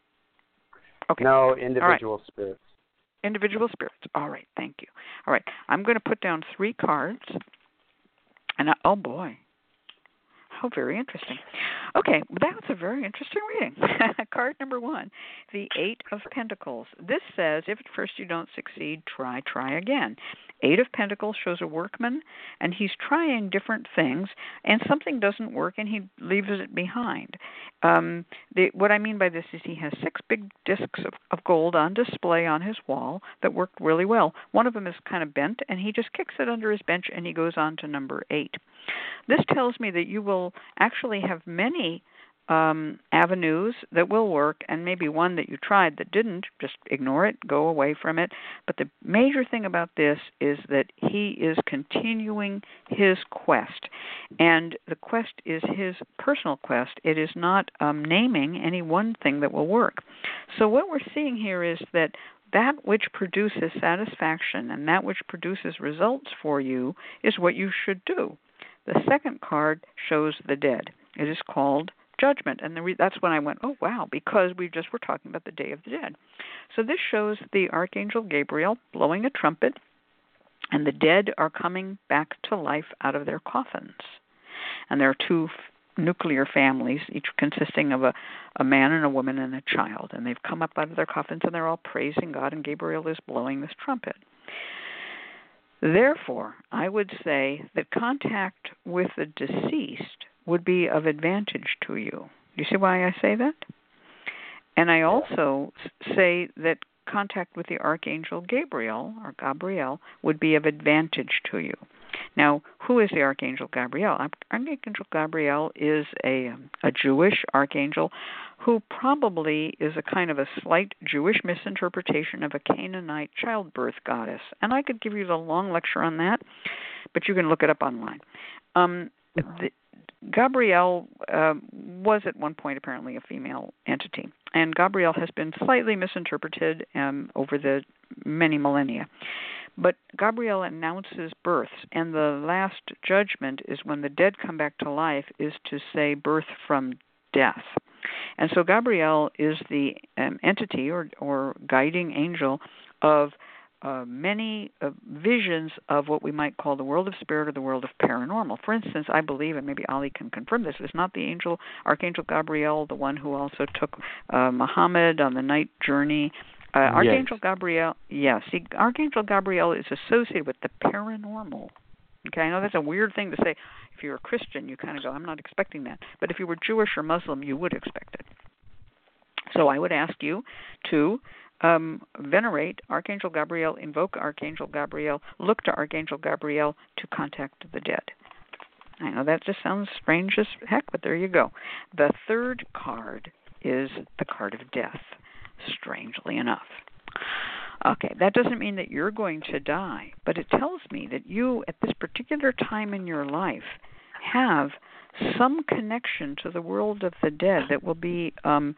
B: Okay.
E: No, individual
B: right.
E: spirits.
B: Individual spirits. All right, thank you. All right, I'm going to put down three cards. And I, oh, boy. How very interesting. Okay, that's a very interesting reading. Card number one, the Eight of Pentacles. This says, if at first you don't succeed, try, try again. Eight of Pentacles shows a workman, and he's trying different things, and something doesn't work, and he leaves it behind. Um, the, what I mean by this is he has six big discs of, of gold on display on his wall that worked really well. One of them is kind of bent, and he just kicks it under his bench, and he goes on to number eight. This tells me that you will actually have many um, avenues that will work, and maybe one that you tried that didn't. Just ignore it, go away from it. But the major thing about this is that he is continuing his quest, and the quest is his personal quest. It is not um, naming any one thing that will work. So what we're seeing here is that that which produces satisfaction and that which produces results for you is what you should do. The second card shows the dead. It is called Judgment, and the re- that's when I went, oh, wow, because we just were talking about the Day of the Dead. So this shows the Archangel Gabriel blowing a trumpet, and the dead are coming back to life out of their coffins. And there are two f- nuclear families, each consisting of a, a man and a woman and a child, and they've come up out of their coffins, and they're all praising God, and Gabriel is blowing this trumpet. Therefore, I would say that contact with the deceased would be of advantage to you. You see why I say that? And I also say that contact with the Archangel Gabriel, or Gabriel, would be of advantage to you. Now, who is the Archangel Gabriel? Archangel Gabriel is a, a Jewish archangel who probably is a kind of a slight Jewish misinterpretation of a Canaanite childbirth goddess. And I could give you the long lecture on that, but you can look it up online. Um, the, Gabriel uh, was at one point apparently a female entity, and Gabriel has been slightly misinterpreted um, over the many millennia. But Gabriel announces births, and the last judgment is when the dead come back to life, is to say birth from death. And so Gabriel is the um, entity or, or guiding angel of Uh, many uh, visions of what we might call the world of spirit or the world of paranormal. For instance, I believe, and maybe Ali can confirm this, is not the angel, Archangel Gabriel, the one who also took uh, Muhammad on the night journey? Uh, Archangel
C: yes.
B: Gabriel, yes. See, Archangel Gabriel is associated with the paranormal. Okay, I know that's a weird thing to say. If you're a Christian, you kind of go, I'm not expecting that. But if you were Jewish or Muslim, you would expect it. So I would ask you to Um, venerate Archangel Gabriel, invoke Archangel Gabriel, look to Archangel Gabriel to contact the dead. I know that just sounds strange as heck, but there you go. The third card is the card of death, strangely enough. Okay, that doesn't mean that you're going to die, but it tells me that you, at this particular time in your life, have some connection to the world of the dead that will be um,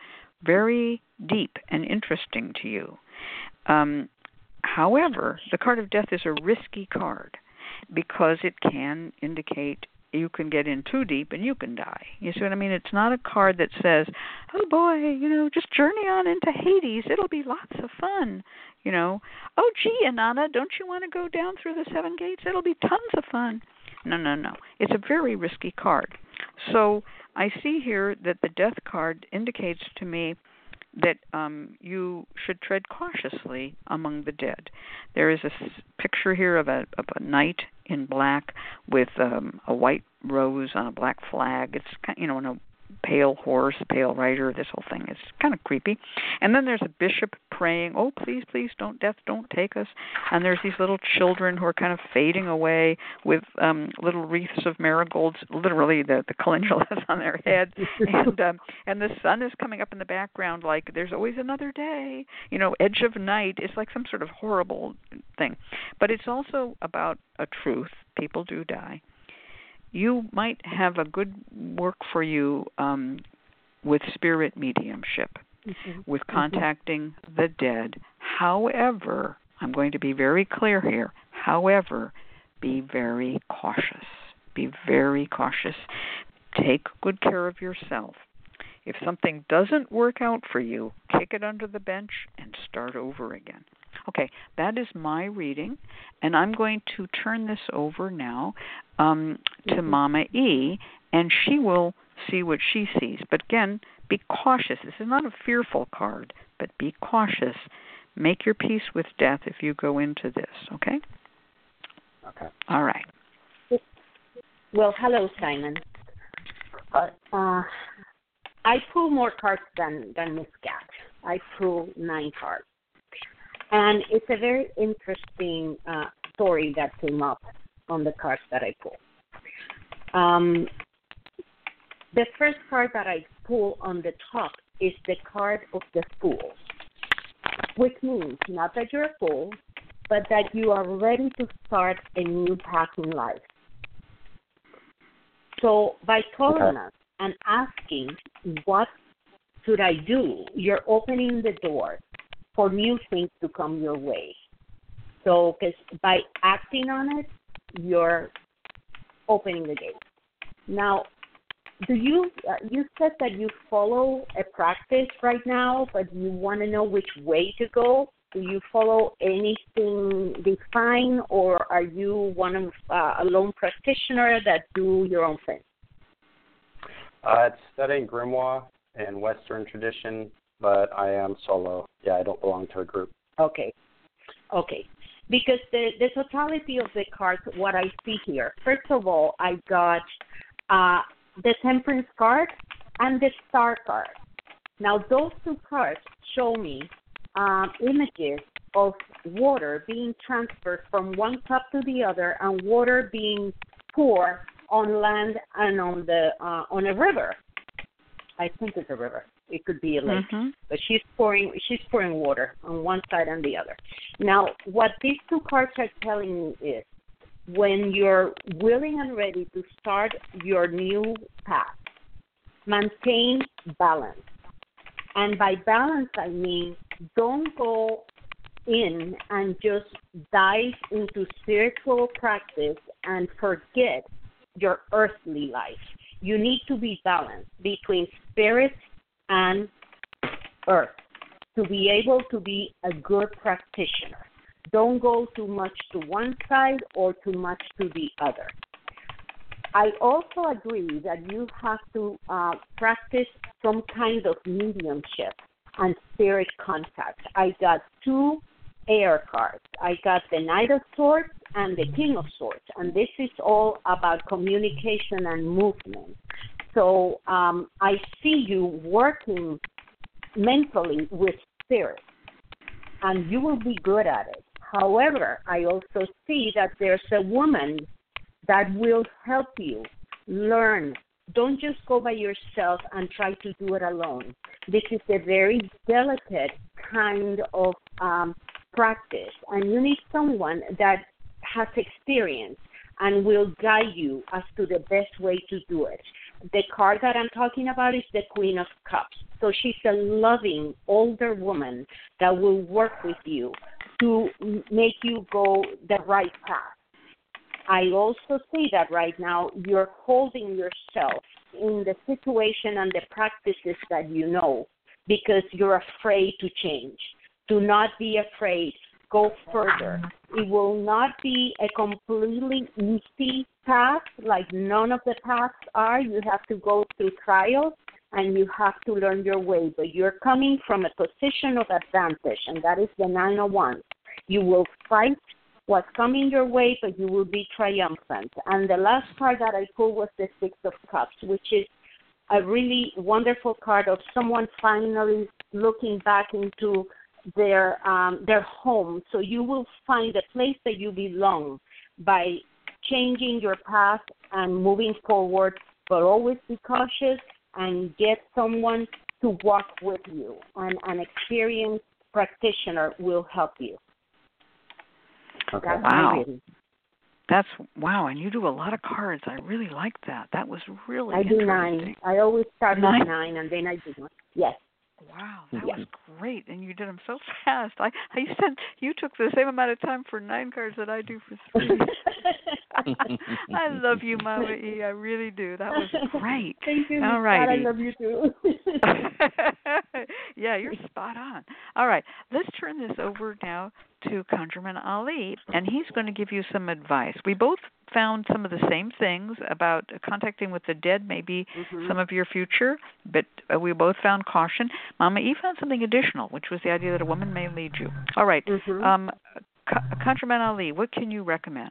B: very deep and interesting to you. Um, however, the card of death is a risky card because it can indicate you can get in too deep and you can die. You see what I mean? It's not a card that says, oh boy, you know, just journey on into Hades. It'll be lots of fun. You know, oh gee, Inanna, don't you want to go down through the seven gates? It'll be tons of fun. No, no, no. It's a very risky card. So I see here that the death card indicates to me that um, you should tread cautiously among the dead. There is a s- picture here of a, of a knight in black with um, a white rose on a black flag. It's kind, you know, on a pale horse, pale rider. This whole thing is kind of creepy. And then there's a bishop praying, "Oh, please, please, don't death, don't take us." And there's these little children who are kind of fading away with um, little wreaths of marigolds, literally the, the calendulas on their head. and um, and the sun is coming up in the background like there's always another day. You know, edge of night is like some sort of horrible thing. But it's also about a truth. People do die. You might have a good work for you um, with spirit mediumship, mm-hmm. with contacting mm-hmm. the dead. However, I'm going to be very clear here. However, be very cautious. Be very cautious. Take good care of yourself. If something doesn't work out for you, kick it under the bench and start over again. Okay, that is my reading, and I'm going to turn this over now um, to mm-hmm. Mama E, and she will see what she sees. But again, be cautious. This is not a fearful card, but be cautious. Make your peace with death if you go into this, okay?
E: Okay.
B: All right.
D: Well, hello, Simon.
E: Hi.
D: Uh, I pull more cards than, than Miss Cat. I pull nine cards. And it's a very interesting uh, story that came up on the cards that I pull. Um, the first card that I pull on the top is the card of the Fool, which means not that you're a fool, but that you are ready to start a new path in life. So by calling okay. us and asking, what should I do, you're opening the door for new things to come your way. So, because by acting on it, you're opening the gate. Now, do you, uh, you said that you follow a practice right now, but you want to know which way to go. Do you follow anything defined, or are you one of uh, a lone practitioner that do your own thing?
E: Uh, it's studying grimoire and Western tradition, but I am solo. Yeah, I don't belong to a group.
D: Okay. Okay. Because the, the totality of the cards, what I see here, first of all, I got uh, the Temperance card and the Star card. Now, those two cards show me um, images of water being transferred from one cup to the other and water being poured on land and on the uh, on a river. I think it's a river. It could be a lake, mm-hmm. but she's pouring she's pouring water on one side and the other. Now, what these two cards are telling me is, when you're willing and ready to start your new path, maintain balance. And by balance, I mean don't go in and just dive into spiritual practice and forget your earthly life. You need to be balanced between spirit and earth to be able to be a good practitioner. Don't go too much to one side or too much to the other. I also agree that you have to uh, practice some kind of mediumship and spirit contact. I got two air cards. I got the Knight of Swords and the King of Swords, and this is all about communication and movement. So um, I see you working mentally with spirit, and you will be good at it. However, I also see that there's a woman that will help you learn. Don't just go by yourself and try to do it alone. This is a very delicate kind of um, practice, and you need someone that has experience and will guide you as to the best way to do it. the card that I'm talking about is the Queen of Cups. So she's a loving, older woman that will work with you to make you go the right path. I also see that right now you're holding yourself in the situation and the practices that you know because you're afraid to change. Do not be afraid. Go further. It will not be a completely easy path, like none of the paths are. You have to go through trials, and you have to learn your way. But you're coming from a position of advantage, and that is the nine of wands. You will fight what's coming your way, but you will be triumphant. And the last card that I pulled was the Six of Cups, which is a really wonderful card of someone finally looking back into their um, their home. So you will find a place that you belong by changing your path and moving forward, but always be cautious and get someone to walk with you. And an experienced practitioner will help you.
E: Okay.
D: That's
B: Wow. That's, wow, and you do a lot of cards. I really like that. That was really
D: I do
B: interesting.
D: nine. I always start
B: Nine?
D: with nine, and then I do one. Yes.
B: Wow, that
D: Yes.
B: was great, and you did them so fast. I, I said you took the same amount of time for nine cards that I do for three. I love you, Mama E. I really do. That was great.
D: Thank you.
B: All
D: God,
B: righty.
D: I love you too.
B: Yeah, you're spot on. All right, let's turn this over now to Conjurman Ali, and he's going to give you some advice. We both found some of the same things about contacting with the dead, maybe
D: mm-hmm.
B: some of your future, but uh, we both found caution. Mama E found something additional, which was the idea that a woman may lead you. All right,
D: mm-hmm.
B: um, Conjurman Ali, what can you recommend?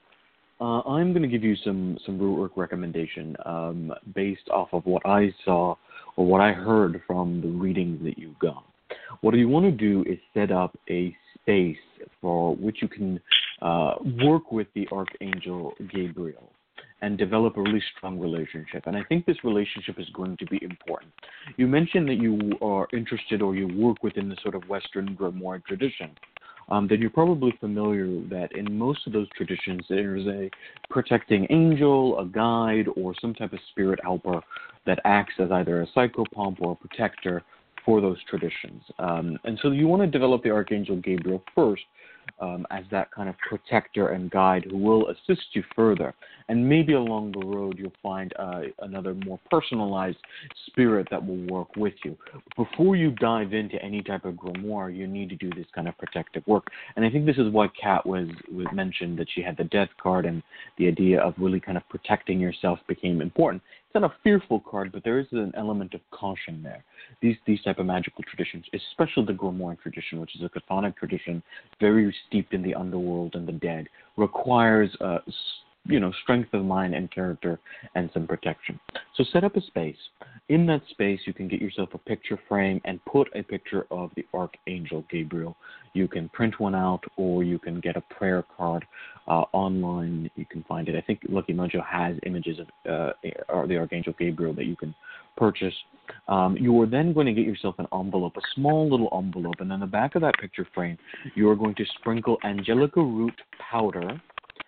C: Uh, I'm going to give you some, some root work recommendation um, based off of what I saw or what I heard from the readings that you got. What you want to do is set up a space for which you can uh, work with the Archangel Gabriel and develop a really strong relationship. And I think this relationship is going to be important. You mentioned that you are interested or you work within the sort of Western grimoire tradition. Um, then you're probably familiar that in most of those traditions there's a protecting angel, a guide, or some type of spirit helper that acts as either a psychopomp or a protector for those traditions. Um, and so you want to develop the Archangel Gabriel first um, as that kind of protector and guide who will assist you further. And maybe along the road you'll find uh, another more personalized spirit that will work with you. Before you dive into any type of grimoire, you need to do this kind of protective work. And I think this is why Kat was, was mentioned that she had the death card, and the idea of really kind of protecting yourself became important. It's not a fearful card, but there is an element of caution there. These these type of magical traditions, especially the grimoire tradition, which is a chthonic tradition, very steeped in the underworld and the dead, requires uh, you know, strength of mind and character and some protection. So set up a space. In that space, you can get yourself a picture frame and put a picture of the Archangel Gabriel. You can print one out, or you can get a prayer card uh, online. You can find it. I think Lucky Mojo has images of uh, the Archangel Gabriel that you can purchase. Um, you are then going to get yourself an envelope, a small little envelope, and on the back of that picture frame, you are going to sprinkle angelica root powder,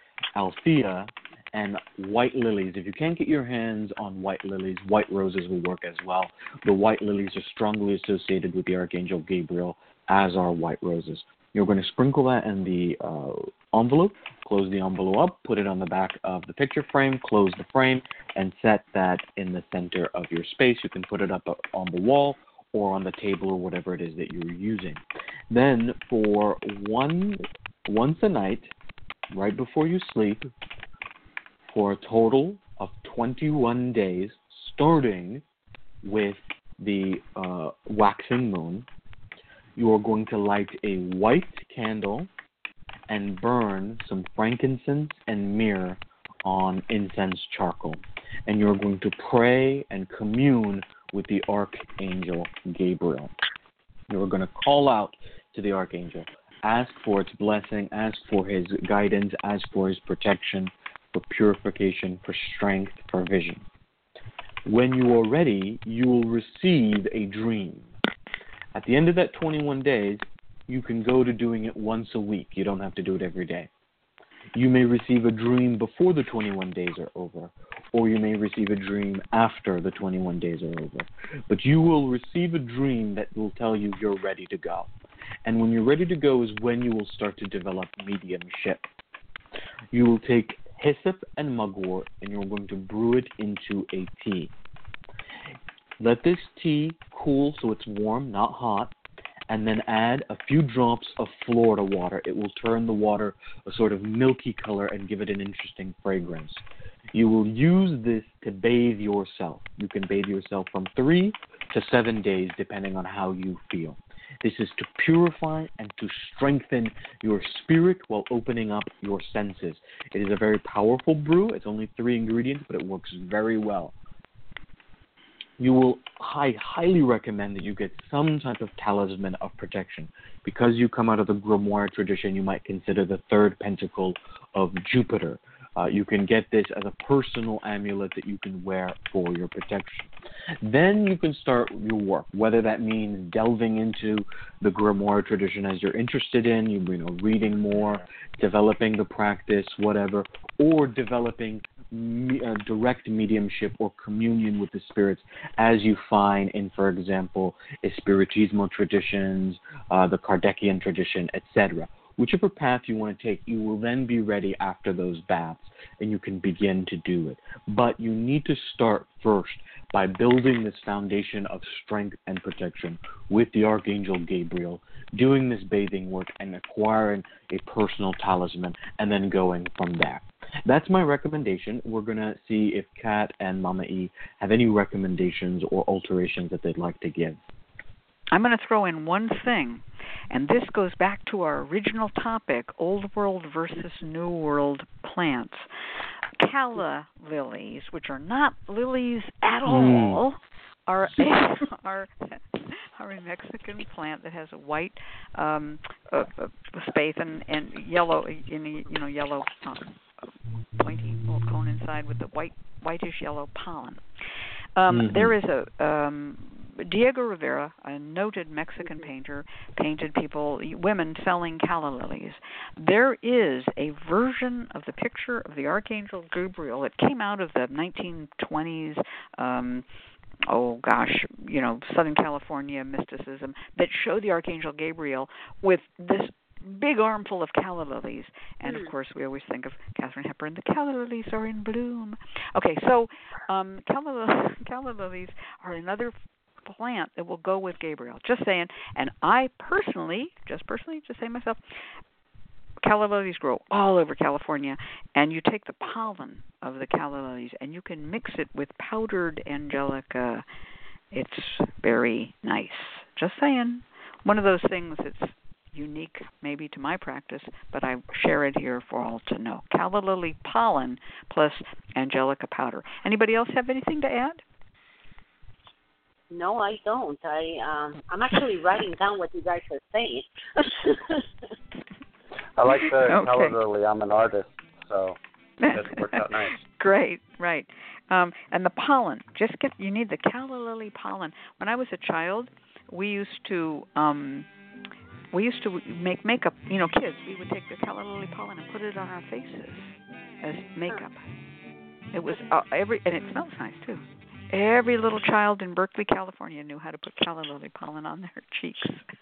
C: Althea, and white lilies. If you can't get your hands on white lilies, white roses will work as well. The white lilies are strongly associated with the Archangel Gabriel, as are white roses. You're going to sprinkle that in the uh, envelope, close the envelope up, put it on the back of the picture frame, close the frame, and set that in the center of your space. You can put it up on the wall or on the table or whatever it is that you're using. Then for one once a night, right before you sleep, for a total of twenty-one days, starting with the uh, waxing moon, you are going to light a white candle and burn some frankincense and myrrh on incense charcoal. And you're going to pray and commune with the Archangel Gabriel. You're going to call out to the Archangel, ask for its blessing, ask for his guidance, ask for his protection, for purification, for strength, for vision. When you are ready, you will receive a dream. At the end of that twenty-one days, you can go to doing it once a week. You don't have to do it every day. You may receive a dream before the twenty-one days are over, or you may receive a dream after the twenty-one days are over. But you will receive a dream that will tell you you're ready to go. And when you're ready to go is when you will start to develop mediumship. You will take hyssop and mugwort, and you're going to brew it into a tea. Let this tea cool so it's warm, not hot, and then add a few drops of Florida water. It will turn the water a sort of milky color and give it an interesting fragrance. You will use this to bathe yourself. You can bathe yourself from three to seven days, depending on how you feel. This is to purify and to strengthen your spirit while opening up your senses. It is a very powerful brew. It's only three ingredients, but it works very well. You will, I highly recommend that you get some type of talisman of protection. Because you come out of the grimoire tradition, you might consider the third pentacle of Jupiter. Uh, you can get this as a personal amulet that you can wear for your protection. Then you can start your work, whether that means delving into the grimoire tradition as you're interested in, you, you know, reading more, developing the practice, whatever, or developing me, uh, direct mediumship or communion with the spirits as you find in, for example, Espiritismo traditions, uh, the Kardecian tradition, et cetera. Whichever path you want to take, you will then be ready after those baths, and you can begin to do it. But you need to start first by building this foundation of strength and protection with the Archangel Gabriel, doing this bathing work and acquiring a personal talisman, and then going from there. That's my recommendation. We're going to see if Kat and Mama E have any recommendations or alterations that they'd like to give.
B: I'm going to throw in one thing, and this goes back to our original topic, Old World versus New World plants. Calla lilies, which are not lilies at all, mm. are a, are are a Mexican plant that has a white um, uh, uh, spathe and, and yellow, in you know, yellow um, pointy little cone inside with the white whitish yellow pollen. Um, mm-hmm. There is a um, Diego Rivera, a noted Mexican painter, painted people, women selling calla lilies. There is a version of the picture of the Archangel Gabriel. It came out of the nineteen twenties, um, oh gosh, you know, Southern California mysticism that showed the Archangel Gabriel with this big armful of calla lilies. And, of course, we always think of Katharine Hepburn, the calla lilies are in bloom. Okay, so um, calla, calla lilies are another plant that will go with Gabriel. Just saying. And I personally, just personally, just saying myself, calla lilies grow all over California, and you take the pollen of the calla lilies and you can mix it with powdered angelica. It's very nice. Just saying. One of those things that's unique maybe to my practice, but I share it here for all to know. Calla lily pollen plus angelica powder. Anybody else have anything to add?
D: No, I don't. I um, I'm actually writing down what you guys are saying.
E: I like the
B: okay.
E: calla lily. I'm an artist, so it worked out nice.
B: Great, right. Um, and the pollen. Just get. You need the calla lily pollen. When I was a child, we used to um, we used to make makeup. You know, kids. We would take the calla lily pollen and put it on our faces as makeup. It was uh, every, and it smells nice too. Every little child in Berkeley, California knew how to put calla lily pollen on their cheeks.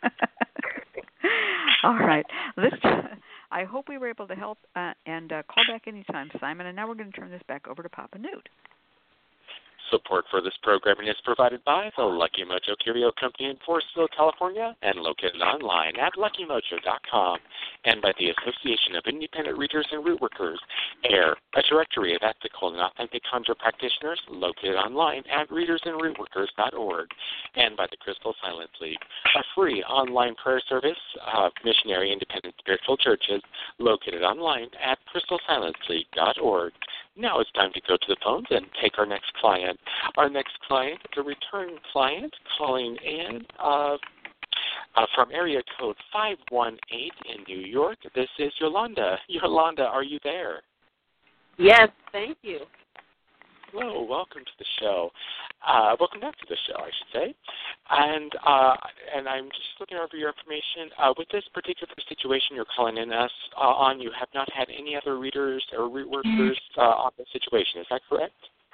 B: All right. This, I hope we were able to help, uh, and uh, call back anytime, Simon. And now we're going to turn this back over to Papa Newt.
A: Support for this programming is provided by the Lucky Mojo Curio Company in Forestville, California, and located online at lucky mojo dot com, and by the Association of Independent Readers and Rootworkers, AIR, a directory of ethical and authentic conjure practitioners located online at readers and rootworkers dot org, and by the Crystal Silence League, a free online prayer service of missionary independent spiritual churches located online at crystal silence league dot org. Now it's time to go to the phones and take our next client. Our next client is a return client calling in uh, uh, from area code five one eight in New York. This is Yolanda. Yolanda, are you there?
D: Yes, thank you.
A: Hello, welcome to the show. Uh, welcome back to the show, I should say. And uh, and I'm just looking over your information. Uh, with this particular situation you're calling in us uh, on, you have not had any other readers or root workers uh, on the situation. Is that correct?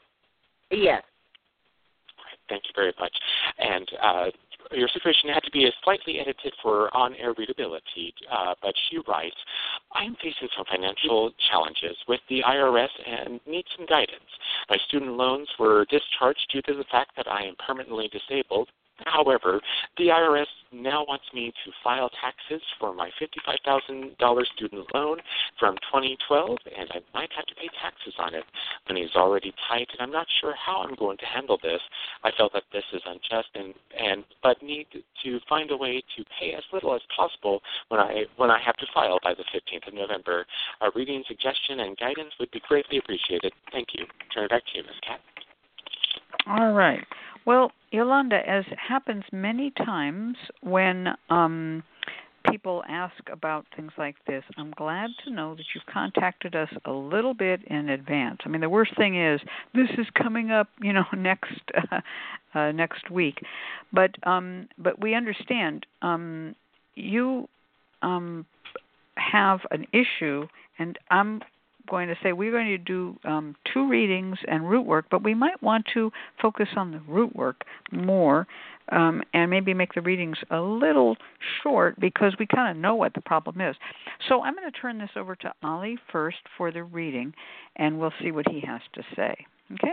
D: Yes.
A: Thank you very much. And uh, your situation had to be slightly edited for on-air readability, uh, but she writes, I'm facing some financial challenges with the I R S and need some guidance. My student loans were discharged due to the fact that I am permanently disabled. However, the I R S now wants me to file taxes for my fifty-five thousand dollars student loan from twenty twelve, and I might have to pay taxes on it. Money is already tight, and I'm not sure how I'm going to handle this. I felt that this is unjust, and, and but need to find a way to pay as little as possible when I when I have to file by the fifteenth of November. A reading suggestion and guidance would be greatly appreciated. Thank you. Turn it back to you, Miz Cat.
B: All right. Well, Yolanda, as happens many times when um, people ask about things like this, I'm glad to know that you've contacted us a little bit in advance. I mean, the worst thing is this is coming up, you know, next uh, uh, next week, but um, but we understand um, you um, have an issue, and I'm going to say we're going to do um, two readings and root work, but we might want to focus on the root work more um, and maybe make the readings a little short because we kind of know what the problem is. So I'm going to turn this over to Ali first for the reading, and we'll see what he has to say. Okay?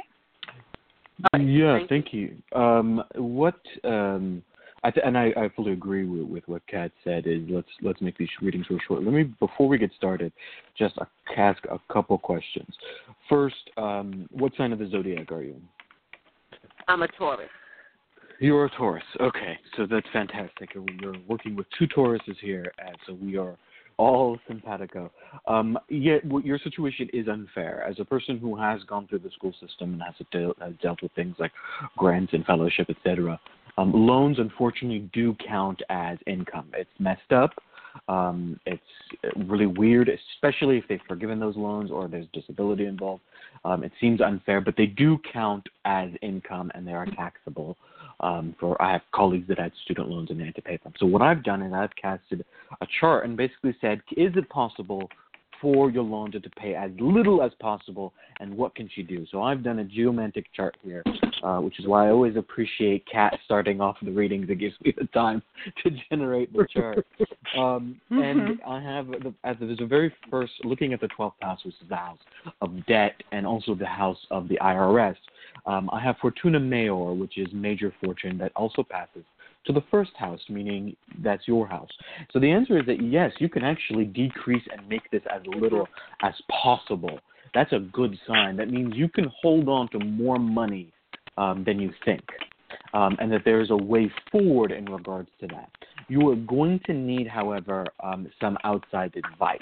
C: Yeah, thank you. Um, what um, I th- and I, I fully agree with, with what Kat said. Is let's let's make these readings real short. Let me before we get started, just ask a couple questions. First, um, what sign of the zodiac are you?
D: I'm a Taurus.
C: You're a Taurus. Okay, so that's fantastic. We're working with two Tauruses here, and so we are all simpatico. Um, yet your situation is unfair. As a person who has gone through the school system and has, deal, has dealt with things like grants and fellowship, et cetera, um, loans unfortunately do count as income. It's messed up. Um, it's really weird, especially if they've forgiven those loans or there's disability involved. Um, it seems unfair, but they do count as income and they are taxable. Um, for I have colleagues that had student loans and they had to pay them. So what I've done is I've casted a chart and basically said, is it possible for Yolanda to pay as little as possible, and what can she do? So I've done a geomantic chart here, uh, which is why I always appreciate Kat starting off the readings. It gives me the time to generate the chart. Um, mm-hmm. And I have, the, as there's a very first, looking at the twelfth house, which is the house of debt, and also the house of the I R S, um, I have Fortuna Major, which is major fortune, that also passes to the first house, meaning that's your house. So the answer is that, yes, you can actually decrease and make this as little as possible. That's a good sign. That means you can hold on to more money um, than you think, um, and that there is a way forward in regards to that. You are going to need, however, um, some outside advice,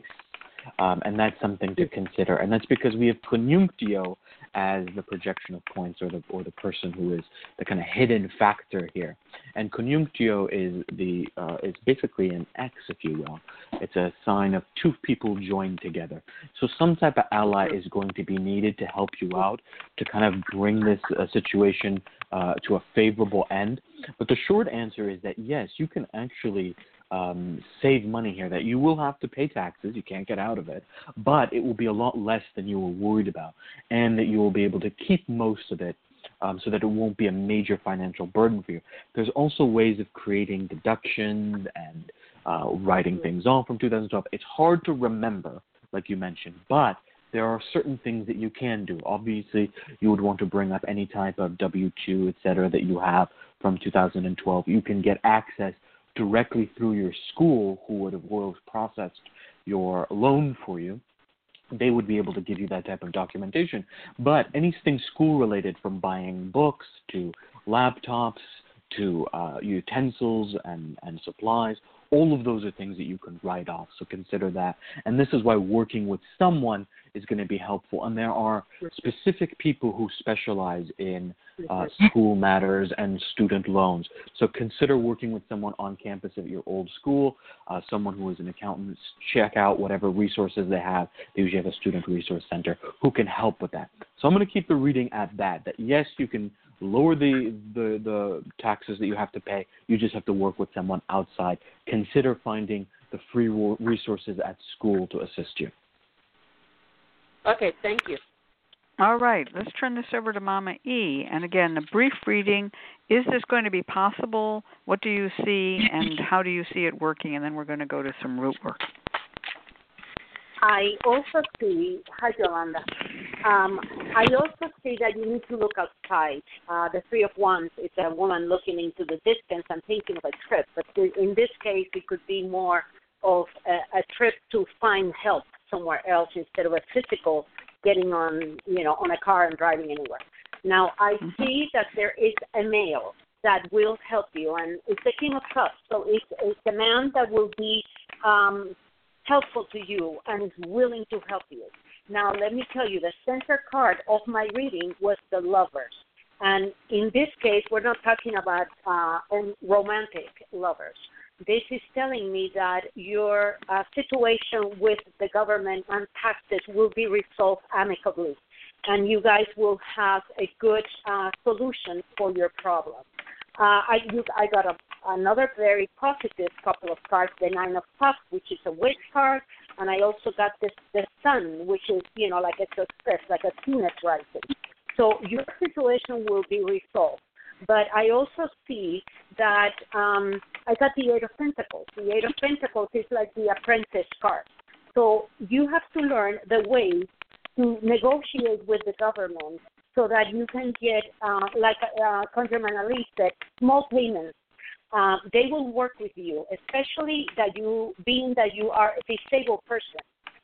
C: um, and that's something to consider. And that's because we have conjunctio as the projection of points, or the or the person who is the kind of hidden factor here. And conjunctio is the uh, is basically an X, if you will. It's a sign of two people joined together. So some type of ally is going to be needed to help you out to kind of bring this uh, situation uh, to a favorable end. But the short answer is that yes, you can actually Um, save money here, that you will have to pay taxes. You can't get out of it, but it will be a lot less than you were worried about, and that you will be able to keep most of it um, so that it won't be a major financial burden for you. There's also ways of creating deductions and uh, writing things off from two thousand twelve. It's hard to remember, like you mentioned, but there are certain things that you can do. Obviously, you would want to bring up any type of W two, et cetera, that you have from two thousand twelve. You can get access directly through your school, who would have would have processed your loan for you. They would be able to give you that type of documentation. But anything school-related, from buying books to laptops to uh, utensils and, and supplies, all of those are things that you can write off. So consider that. And this is why working with someone is going to be helpful. And there are specific people who specialize in uh, school matters and student loans. So consider working with someone on campus at your old school, uh, someone who is an accountant. Check out whatever resources they have. They usually have a student resource center who can help with that. So I'm going to keep the reading at that, that yes, you can lower the, the, the taxes that you have to pay. You just have to work with someone outside. Consider finding the free resources at school to assist you.
D: Okay, thank you.
B: All right, let's turn this over to Mama E. And again, a brief reading. Is this going to be possible? What do you see, and how do you see it working? And then we're going to go to some root work.
D: I also see, hi Yolanda, um, I also see that you need to look outside. Uh, the Three of Wands is a woman looking into the distance and thinking of a trip, but in this case it could be more of a, a trip to find help somewhere else instead of a physical getting on, you know, on a car and driving anywhere. Now, I mm-hmm. see that there is a male that will help you, and it's the King of Cups, so it's, it's a man that will be um, helpful to you and is willing to help you. Now, let me tell you, the center card of my reading was the Lovers. And in this case, we're not talking about uh, romantic lovers. This is telling me that your uh, situation with the government and taxes will be resolved amicably, and you guys will have a good uh, solution for your problem. Uh, I, you, I got a, another very positive couple of cards, the Nine of Cups, which is a witch card, and I also got this the Sun, which is, you know, like a success, like a Venus rising. So your situation will be resolved. But I also see that um, I got the Eight of Pentacles. The Eight of Pentacles is like the apprentice card. So you have to learn the way to negotiate with the government so that you can get, uh, like uh, Conjurman Ali said, small payments. Uh, they will work with you, especially that you, being that you are a disabled person.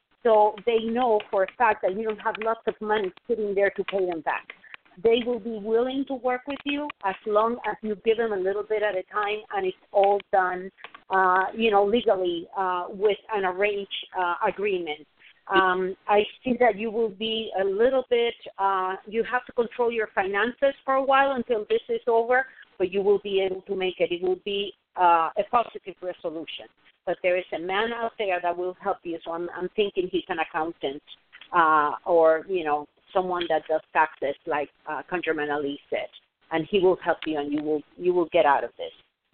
D: So they know for a fact that you don't have lots of money sitting there to pay them back. They will be willing to work with you as long as you give them a little bit at a time, and it's all done, uh, you know, legally uh, with an arranged uh, agreement. Um, I see that you will be a little bit, uh, you have to control your finances for a while until this is over, but you will be able to make it. It will be uh, a positive resolution. But there is a man out there that will help you, so I'm, I'm thinking he's an accountant uh, or, you know, someone that does taxes, like uh, Conjurman Ali said, and he will help you, and you will you will get out of this.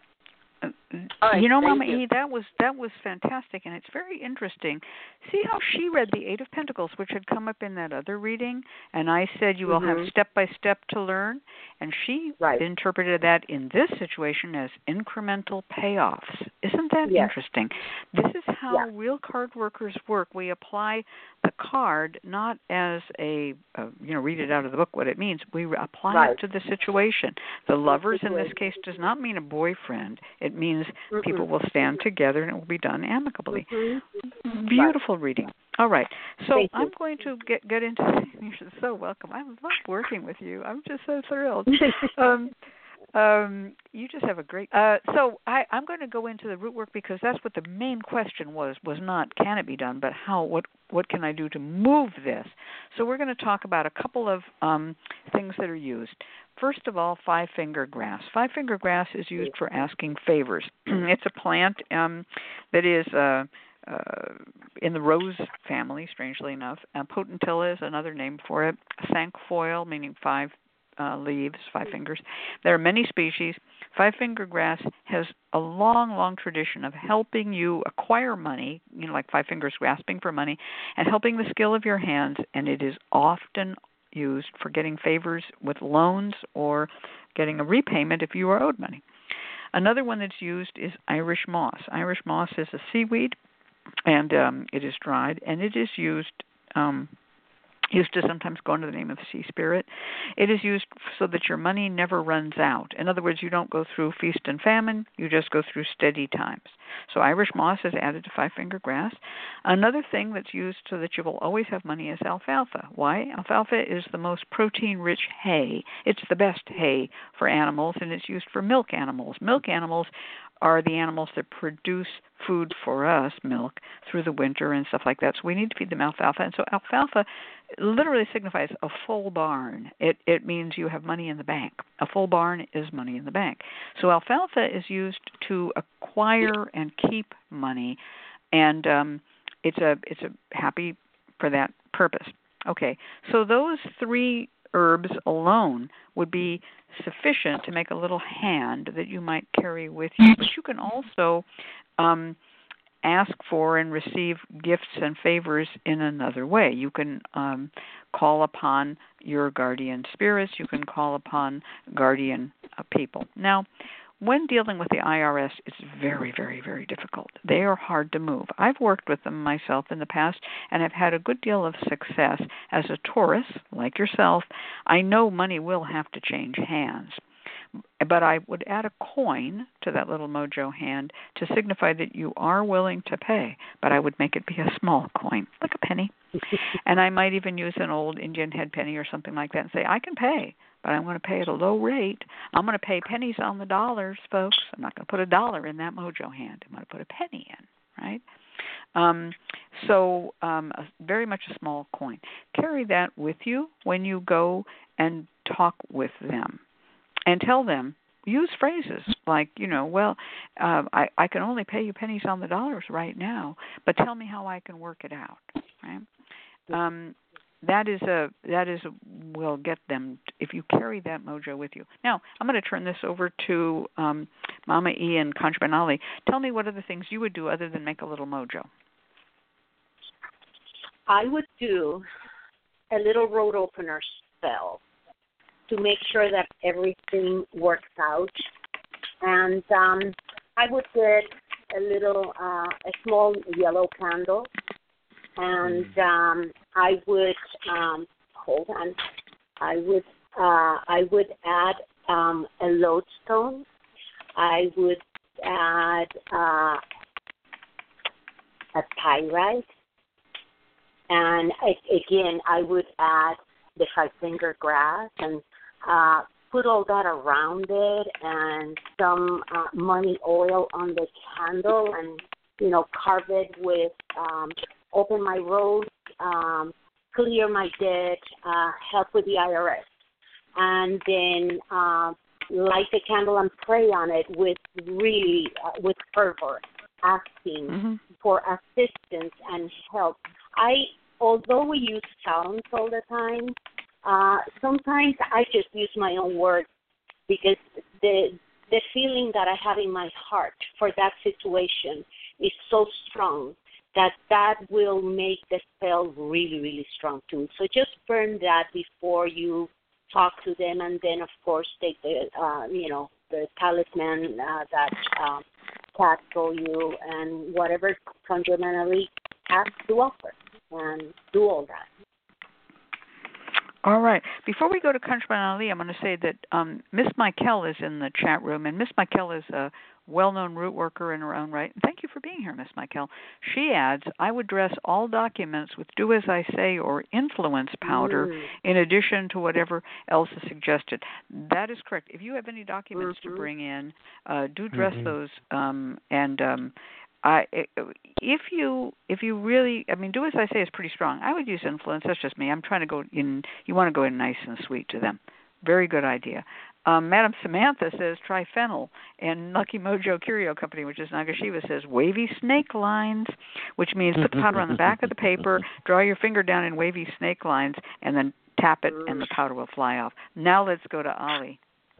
B: Right, you know, Mama you. E, that was that was fantastic, and it's very interesting. See how she read the Eight of Pentacles, which had come up in that other reading, and I said you mm-hmm. will have step by step to learn, and she right. interpreted that in this situation as incremental payoffs. Isn't that yes. interesting? This is how yeah. real card workers work. We apply the card not as a uh, you know read it out of the book what it means. We apply right. it to the situation. The Lovers in this case does not mean a boyfriend. It means mm-hmm. people will stand together and it will be done amicably. Mm-hmm. Beautiful right. reading. All right. So Thank I'm you. going to get get into you're so welcome. I love working with you. I'm just so thrilled. um, um, you just have a great uh, so I, I'm going to go into the root work because that's what the main question was, was not can it be done, but how what what can I do to move this? So we're going to talk about a couple of um, things that are used. First of all, five-finger grass. Five-finger grass is used for asking favors. It's a plant um, that is uh, uh, in the rose family, strangely enough. Uh, potentilla is another name for it. Cinquefoil, meaning five uh, leaves, five fingers. There are many species. Five-finger grass has a long, long tradition of helping you acquire money, you know, like five fingers grasping for money, and helping the skill of your hands, and it is often used for getting favors with loans or getting a repayment if you are owed money. Another one that's used is Irish moss. Irish moss is a seaweed, and um, it is dried, and it is used um, used to sometimes go under the name of sea spirit. It is used so that your money never runs out. In other words, you don't go through feast and famine, you just go through steady times. So Irish moss is added to five-finger grass. Another thing that's used so that you will always have money is alfalfa. Why? Alfalfa is the most protein-rich hay. It's the best hay for animals, and it's used for milk animals. Milk animals are the animals that produce food for us, milk, through the winter and stuff like that. So we need to feed them alfalfa. And so alfalfa literally signifies a full barn. It it means you have money in the bank. A full barn is money in the bank. So alfalfa is used to acquire and keep money, and um, it's a it's a happy for that purpose. Okay, so those three herbs alone would be sufficient to make a little hand that you might carry with you. But you can also um, ask for and receive gifts and favors in another way. You can um, call upon your guardian spirits. You can call upon guardian uh, people. Now, when dealing with the I R S, it's very, very, very difficult. They are hard to move. I've worked with them myself in the past and have had a good deal of success. As a Taurus, like yourself, I know money will have to change hands. But I would add a coin to that little mojo hand to signify that you are willing to pay, but I would make it be a small coin, like a penny. And I might even use an old Indian head penny or something like that and say, I can pay, but I'm going to pay at a low rate. I'm going to pay pennies on the dollars, folks. I'm not going to put a dollar in that mojo hand. I'm going to put a penny in, right? Um, so um, a, very much a small coin. Carry that with you when you go and talk with them. And tell them, use phrases like, you know, well, uh, I, I can only pay you pennies on the dollars right now, but tell me how I can work it out, right? Um, that is a that is a, will get them if you carry that mojo with you. Now, I'm going to turn this over to um, Mama E and Conjure Ali. Tell me what other things you would do other than make a little mojo.
D: I would do a little road opener spell to make sure that everything works out. And um, I would get a little, uh, a small yellow candle, and um, I would, um, hold on, I would, uh, I would add um, a lodestone. I would add uh, a pyrite, and I, again, I would add the five-finger grass and uh, put all that around it, and some uh, money oil on the candle, and, you know, carve it with um, open my road, um, clear my debt, uh, help with the I R S. And then uh, light the candle and pray on it with really, uh, with fervor, asking mm-hmm. for assistance and help. I, although we use sounds all the time, Uh, sometimes I just use my own words because the the feeling that I have in my heart for that situation is so strong that that will make the spell really, really strong too. So just burn that before you talk to them, and then of course take the uh, you know the talisman uh, that um, Kat told you, and whatever Conjure Ali has to offer, and do all that.
B: All right. Before we go to Conjure Ali, I'm going to say that um, Miss Michael is in the chat room, and Miss Michael is a well-known root worker in her own right. And thank you for being here, Miss Michael. She adds, I would dress all documents with do as I say or influence powder mm. in addition to whatever else is suggested. That is correct. If you have any documents mm-hmm. to bring in, uh, do dress mm-hmm. those um, and um, I, if you if you really, I mean, do as I say is pretty strong. I would use influence. That's just me. I'm trying to go in. You want to go in nice and sweet to them. Very good idea. Um, Madam Samantha says try fennel, and Lucky Mojo Curio Company, which is Nagashiva, says wavy snake lines, which means put the powder on the back of the paper, draw your finger down in wavy snake lines, and then tap it, and the powder will fly off. Now let's go to Ali.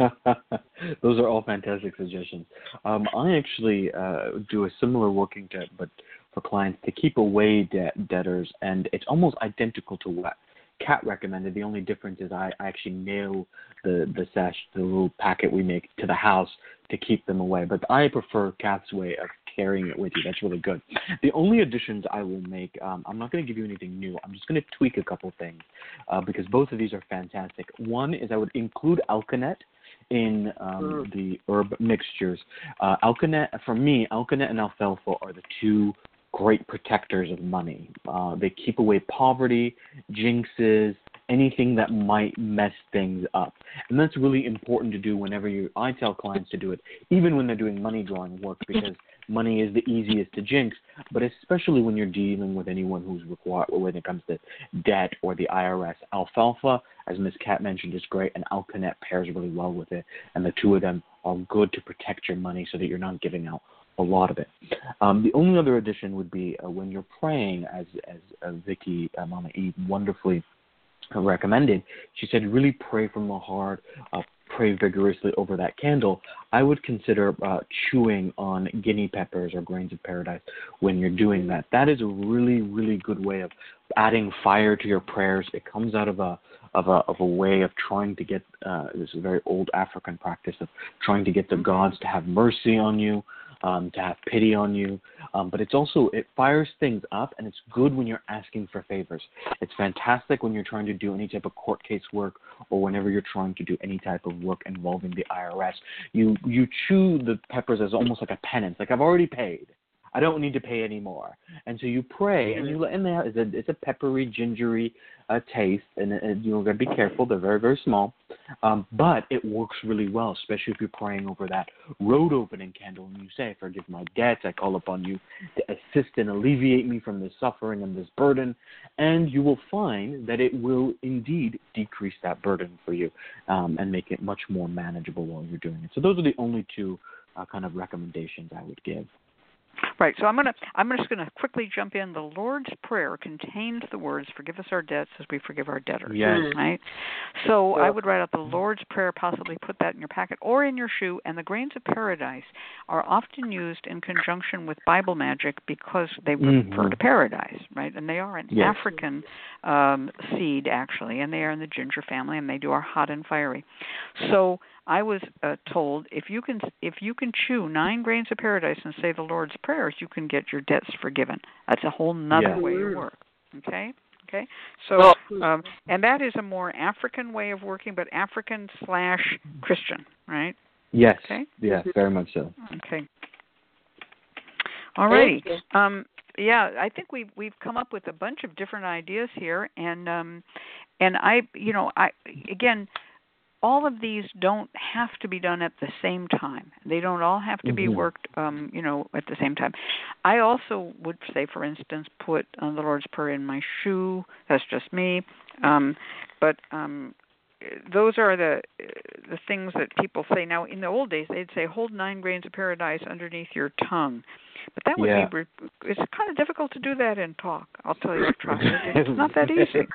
C: Those are all fantastic suggestions. Um, I actually uh, do a similar working tip, but for clients to keep away debt, debtors, and it's almost identical to what Kat recommended. The only difference is I, I actually nail the the sash, the little packet we make, to the house to keep them away. But I prefer Kat's way of carrying it with you. That's really good. The only additions I will make, um, I'm not going to give you anything new. I'm just going to tweak a couple things uh, because both of these are fantastic. One is I would include alkanet in um, the herb mixtures. Uh, alkanet, for me, alkanet and alfalfa are the two great protectors of money. Uh, they keep away poverty, jinxes, anything that might mess things up. And that's really important to do whenever you, I tell clients to do it, even when they're doing money drawing work, because money is the easiest to jinx, but especially when you're dealing with anyone who's required, when it comes to debt or the I R S. Alfalfa, as Miz Kat mentioned, is great, and alkanet pairs really well with it, and the two of them are good to protect your money so that you're not giving out a lot of it. Um, the only other addition would be uh, when you're praying, as as uh, Vicky, uh, Mama E, wonderfully recommended, she said really pray from the heart, uh, pray vigorously over that candle, I would consider uh, chewing on guinea peppers or grains of paradise when you're doing that. That is a really, really good way of adding fire to your prayers. It comes out of a of a of a way of trying to get uh, this is a very old African practice of trying to get the gods to have mercy on you, um, to have pity on you. Um, but it's also it fires things up, and it's good when you're asking for favors. It's fantastic when you're trying to do any type of court case work, or whenever you're trying to do any type of work involving the I R S. You you chew the peppers as almost like a penance, like I've already paid. I don't need to pay anymore. And so you pray, and you let, and they have, it's, a, it's a peppery, gingery uh, taste, and, and you're going to be careful. They're very, very small. Um, but it works really well, especially if you're praying over that road opening candle, and you say, forgive my debts, I call upon you to assist and alleviate me from this suffering and this burden. And you will find that it will indeed decrease that burden for you um, and make it much more manageable while you're doing it. So those are the only two uh, kind of recommendations I would give.
B: Right. So I'm gonna I'm just gonna quickly jump in. The Lord's Prayer contains the words "Forgive us our debts as we forgive our debtors."
C: Yes.
B: Right. So I would write out the Lord's Prayer, possibly put that in your packet or in your shoe. And the grains of paradise are often used in conjunction with Bible magic because they
C: Mm-hmm.
B: refer to paradise, right? And they are an
C: Yes.
B: African um, seed actually, and they are in the ginger family, and they do are hot and fiery. So I was uh, told if you can if you can chew nine grains of paradise and say the Lord's prayers, you can get your debts forgiven. That's a whole nother
C: Yeah.
B: way to work. Okay, okay. So um, and that is a more African way of working, but African slash Christian, right?
C: Yes.
B: Okay.
C: Yes, very much so.
B: Okay. All righty. Um, yeah, I think we've we've come up with a bunch of different ideas here, and um, and I, you know, I again. all of these don't have to be done at the same time. They don't all have to be
C: Mhm.
B: worked, um, you know, at the same time. I also would say, for instance, put uh, the Lord's Prayer in my shoe. That's just me. Um, but um, those are the the things that people say. Now, in the old days, they'd say, hold nine grains of paradise underneath your tongue. But that would
C: Yeah.
B: be, it's kind of difficult to do that in talk. I'll tell you, I've tried it. It's not that easy.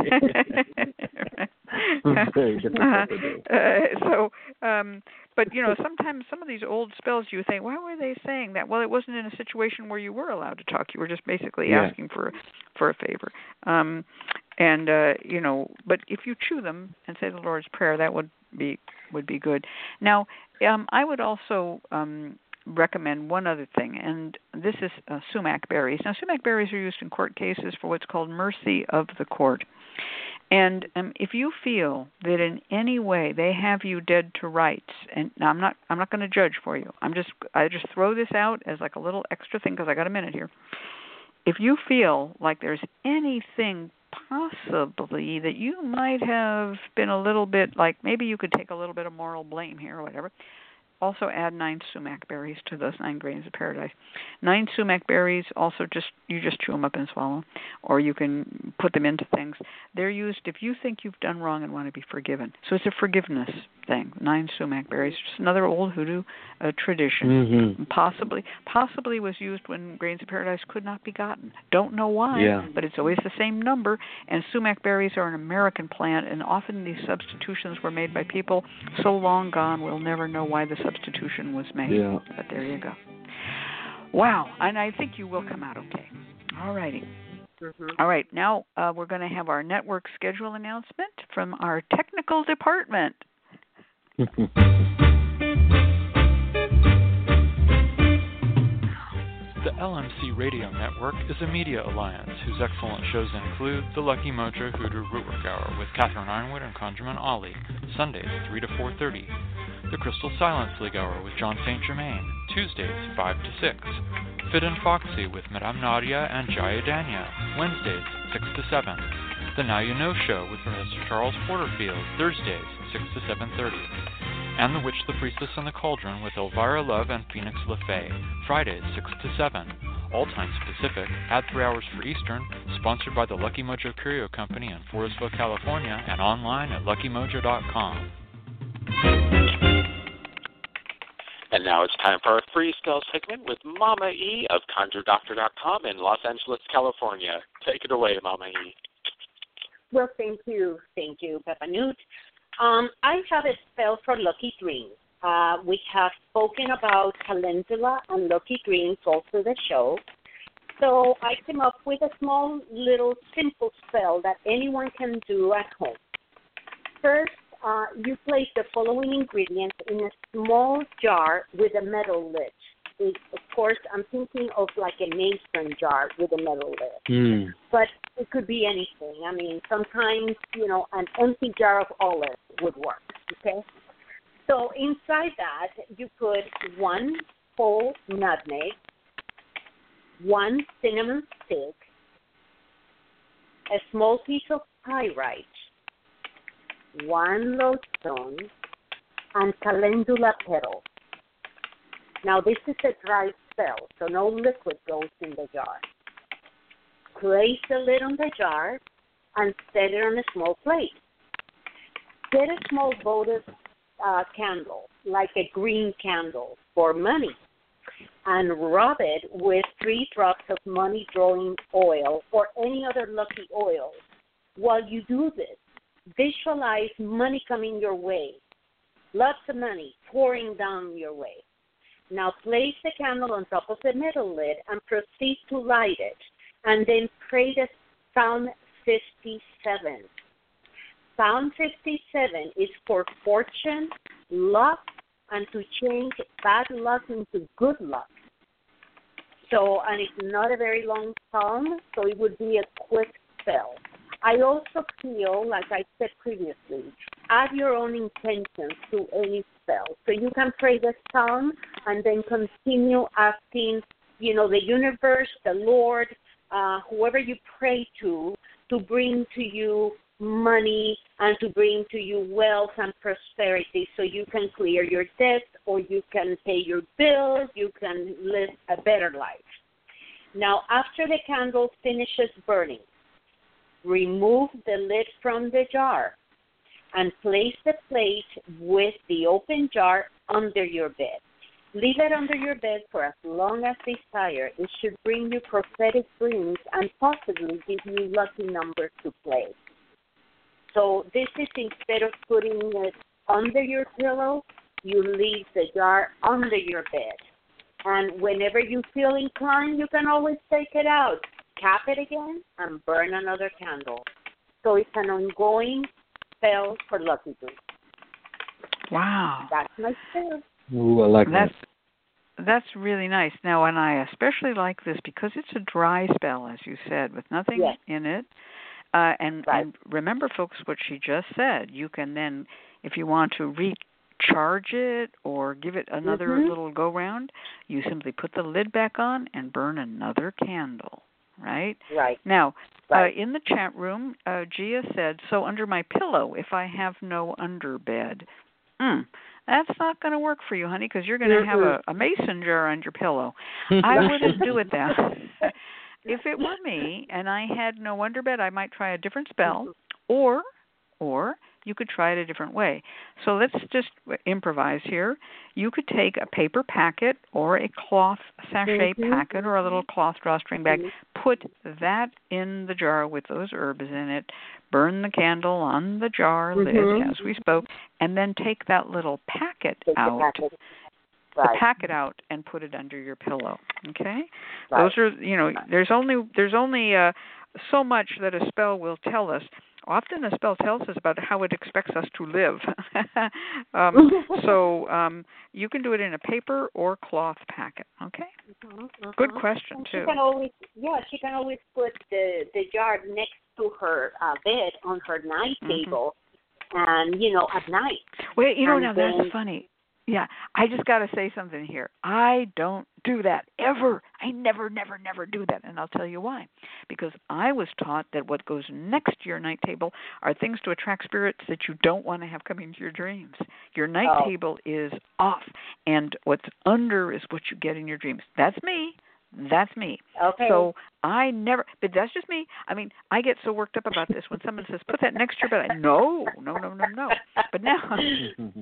C: Very difficult to do.
B: Uh, so, um, but, you know, sometimes some of these old spells you think, why were they saying that? Well, it wasn't in a situation where you were allowed to talk. You were just basically
C: Yeah.
B: asking for for a favor. Um, and, uh, you know, but if you chew them and say the Lord's Prayer, that would be would be good. Now, um, I would also um, recommend one other thing, and this is uh, sumac berries. Now, sumac berries are used in court cases for what's called mercy of the court. And um, if you feel that in any way they have you dead to rights, and now I'm not I'm not going to judge for you. I'm just I just throw this out as like a little extra thing because I got a minute here. If you feel like there's anything possibly that you might have been a little bit like maybe you could take a little bit of moral blame here or whatever, also add nine sumac berries to those nine grains of paradise. Nine sumac berries also just you just chew them up and swallow, or you can put them into things. They're used if you think you've done wrong and want to be forgiven. So it's a forgiveness thing. Nine sumac berries, just another old hoodoo uh, tradition.
C: Mm-hmm.
B: Possibly, possibly was used when grains of paradise could not be gotten. Don't know why,
C: Yeah.
B: but it's always the same number. And sumac berries are an American plant, and often these substitutions were made by people so long gone we'll never know why the substitution was made.
C: Yeah.
B: But there you go. Wow, and I think you will come out okay. All righty.
D: Mm-hmm.
B: All right, now uh, we're going to have our network schedule announcement from our technical department.
F: The L M C Radio Network is a media alliance whose excellent shows include The Lucky Mojo Hoodoo Rootwork Hour with Catherine Ironwood and Conjurman Ali, Sundays three to four thirty. The Crystal Silence League Hour with John Saint Germain, Tuesdays five to six. Fit and Foxy with Madame Nadia and Jaya Danya, Wednesdays six to seven. The Now You Know Show with Professor Charles Porterfield, Thursdays six to seven thirty. And The Witch, the Priestess, and the Cauldron with Elvira Love and Phoenix LaFay, Fridays six to seven. All times Pacific, add three hours for Eastern, sponsored by the Lucky Mojo Curio Company in Forestville, California, and online at lucky mojo dot com.
A: And now it's time for our free spell segment with Mama E of conjure doctor dot com in Los Angeles, California. Take it away, Mama E.
D: Well, thank you. Thank you, Peppa Newt. Um, I have a spell for lucky dreams. Uh, we have spoken about calendula and lucky dreams all through the show. So I came up with a small, little, simple spell that anyone can do at home. First, uh, you place the following ingredients in a small jar with a metal lid. It, of course, I'm thinking of like a mason jar with a metal lid.
C: Mm.
D: But it could be anything. I mean, sometimes, you know, an empty jar of olives would work, okay? So inside that, you put one whole nutmeg, one cinnamon stick, a small piece of pyrite, one lodestone, and calendula petals. Now, this is a dry spell, so no liquid goes in the jar. Place the lid on the jar and set it on a small plate. Get a small votive uh, candle, like a green candle for money, and rub it with three drops of money-drawing oil or any other lucky oil. While you do this, visualize money coming your way, lots of money pouring down your way. Now place the candle on top of the metal lid and proceed to light it, and then pray the Psalm fifty-seven. Psalm fifty-seven is for fortune, luck, and to change bad luck into good luck. So, and it's not a very long psalm, so it would be a quick spell. I also feel, like I said previously, add your own intentions to any spell. So you can pray the psalm and then continue asking, you know, the universe, the Lord, uh, whoever you pray to, to bring to you money and to bring to you wealth and prosperity so you can clear your debts or you can pay your bills, you can live a better life. Now, after the candle finishes burning, remove the lid from the jar and place the plate with the open jar under your bed. Leave it under your bed for as long as desired. It should bring you prophetic dreams and possibly give you lucky numbers to play. So this is instead of putting it under your pillow, you leave the jar under your bed. And whenever you feel inclined, you can always take it out, cap it again, and burn another candle. So it's an ongoing spell for lucky dreams.
B: Wow.
D: That's my spell.
C: Ooh, I like
B: that's,
C: that.
B: That's really nice. Now, and I especially like this because it's a dry spell, as you said, with nothing
D: yes.
B: in it. Uh, and,
D: right.
B: and remember, folks, what she just said. You can then, if you want to recharge it or give it another
D: mm-hmm.
B: little go-round, you simply put the lid back on and burn another candle, right?
D: Right.
B: Now,
D: right.
B: Uh, in the chat room, uh, Gia said, so under my pillow if I have no underbed. Hmm. That's not going to work for you, honey, because you're going to have a, a mason jar on your pillow. I wouldn't do it that way. If it were me and I had no underbed, I might try a different spell, or or you could try it a different way. So let's just improvise here. You could take a paper packet or a cloth sachet
D: mm-hmm.
B: packet or a little cloth drawstring bag, put that in the jar with those herbs in it, burn the candle on the jar lid
D: mm-hmm.
B: as we spoke, and then take that little packet
D: take
B: out.
D: The packet.
B: The
D: Right.
B: packet out and put it under your pillow. Okay,
D: right.
B: those are you know. There's only there's only uh, so much that a spell will tell us. Often a spell tells us about how it expects us to live. um, so um, you can do it in a paper or cloth packet. Okay.
D: Mm-hmm, mm-hmm.
B: Good question
D: and
B: too.
D: She can always yeah she can always put the the jar next to her uh, bed on her night table, mm-hmm. and you know at night.
B: Wait, you know
D: and
B: now
D: then,
B: that's funny. Yeah, I just got to say something here. I don't do that ever. I never, never, never do that. And I'll tell you why. Because I was taught that what goes next to your night table are things to attract spirits that you don't want to have come into your dreams. Your night
D: oh.
B: table is off, and what's under is what you get in your dreams. That's me. That's me.
D: Okay.
B: So I never, but that's just me. I mean, I get so worked up about this when someone says, put that next to your bed. I, no, no, no, no, no. But now,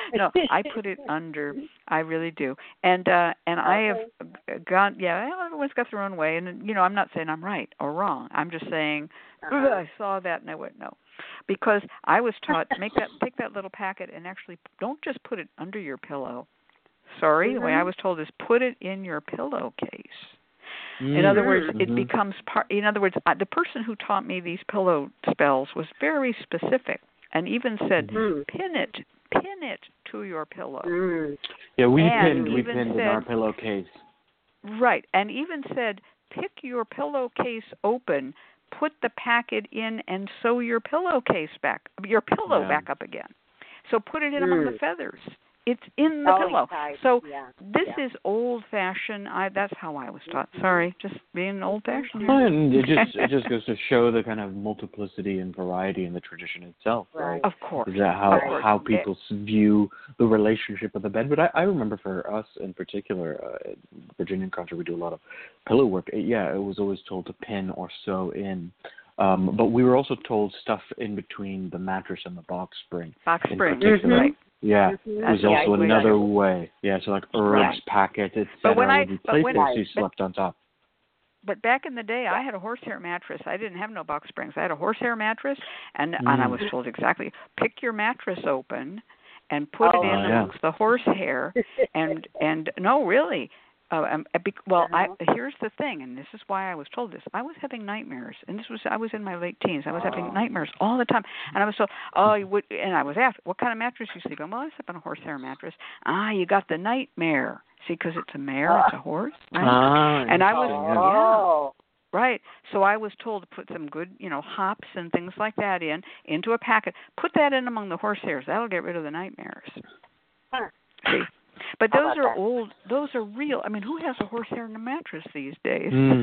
B: no, I put it under. I really do. And uh and I have gone. Yeah, everyone's got their own way, and you know, I'm not saying I'm right or wrong. I'm just saying uh-huh. I saw that and I went no, because I was taught make that take that little packet and actually don't just put it under your pillow. Sorry, mm-hmm. the way I was told is put it in your pillowcase. Mm-hmm. In other words, it mm-hmm. becomes part. In other words, I, the person who taught me these pillow spells was very specific, and even said, mm-hmm. "Pin it, pin it to your pillow."
C: Mm-hmm. Yeah, we
B: and
C: pinned, we pinned said, in our pillowcase.
B: Right, and even said, "Pick your pillowcase open, put the packet in, and sew your pillowcase back, your pillow yeah. back up again. So put it in mm. among the feathers." It's in the
D: oh,
B: pillow.
D: Inside.
B: So
D: yeah.
B: this
D: yeah.
B: is old-fashioned. I that's how I was taught. Sorry, just being old-fashioned.
C: Well, and it just it just goes to show the kind of multiplicity and variety in the tradition itself, right?
B: Of course.
C: Is that how right. how people view the relationship of the bed? But I, I remember for us in particular, uh, at Virginian Conjure, we do a lot of pillow work. It, yeah, it was always told to pin or sew in. Um, but we were also told stuff in between the mattress and the box spring.
B: Box spring, mm-hmm. right.
C: Yeah, mm-hmm. it was That's also another way. Yeah, so like herbs, right. packets, et cetera.
B: But when I,
C: would be placed there, so you slept on top.
B: But back in the day, I had a horsehair mattress. I didn't have no box springs. I had a horsehair mattress, and, mm. and I was told exactly, pick your mattress open and put
D: oh,
B: it in
C: yeah.
B: amongst the horsehair. and, and no, really. Uh, um, well, I, here's the thing, and this is why I was told this. I was having nightmares, and this was I was in my late teens. I was oh. having nightmares all the time, and I was told, oh, you would, and I was asked, what kind of mattress you sleep on? Well, I sleep on a horsehair mattress. Ah, you got the nightmare. See, because it's a mare, uh, it's a horse, right?
C: Ah,
B: and I was,
D: oh.
B: yeah, right. So I was told to put some good, you know, hops and things like that in into a packet. Put that in among the horsehairs. That'll get rid of the nightmares.
D: Huh.
B: See. But those are that? old. Those are real. I mean, who has a horsehair in a mattress these days?
C: Mm.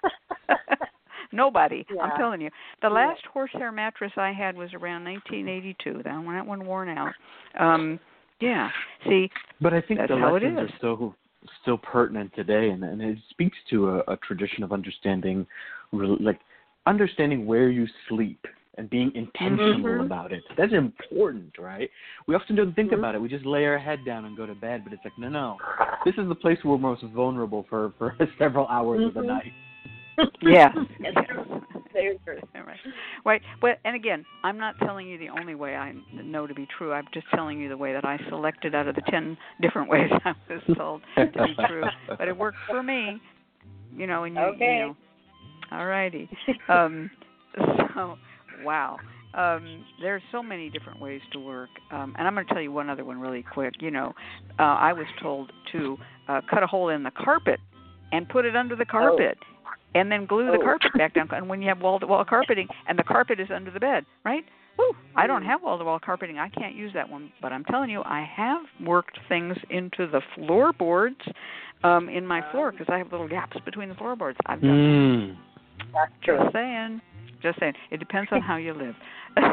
B: Nobody.
D: Yeah.
B: I'm telling you. The last horsehair mattress I had was around nineteen eighty-two. That one, that one worn out. Um, yeah. See.
C: But I think
B: that's
C: the
B: how
C: lessons
B: it is.
C: are still still pertinent today, and, and it speaks to a, a tradition of understanding, like understanding where you sleep. And being intentional
B: mm-hmm.
C: about it. That's important, right? We often don't think
D: mm-hmm.
C: about it. We just lay our head down and go to bed, but it's like, no, no. This is the place we're most vulnerable for, for several hours mm-hmm. of the night.
B: Yeah.
D: Very true.
B: Right. Right. But, and again, I'm not telling you the only way I know to be true. I'm just telling you the way that I selected out of the ten different ways I was told to be true. But it worked for me, you know, and you,
D: okay.
B: you know. All righty. Um, so... Wow. Um, there's so many different ways to work. Um, and I'm going to tell you one other one really quick. You know, uh, I was told to uh, cut a hole in the carpet and put it under the carpet oh. and then glue the oh. carpet back down. And when you have wall-to-wall carpeting and the carpet is under the bed, right? Woo, I don't have wall-to-wall carpeting. I can't use that one. But I'm telling you, I have worked things into the floorboards um, in my floor because I have little gaps between the floorboards. I've done
C: mm.
B: that. That's true. Just saying. Just saying. It depends on how you live.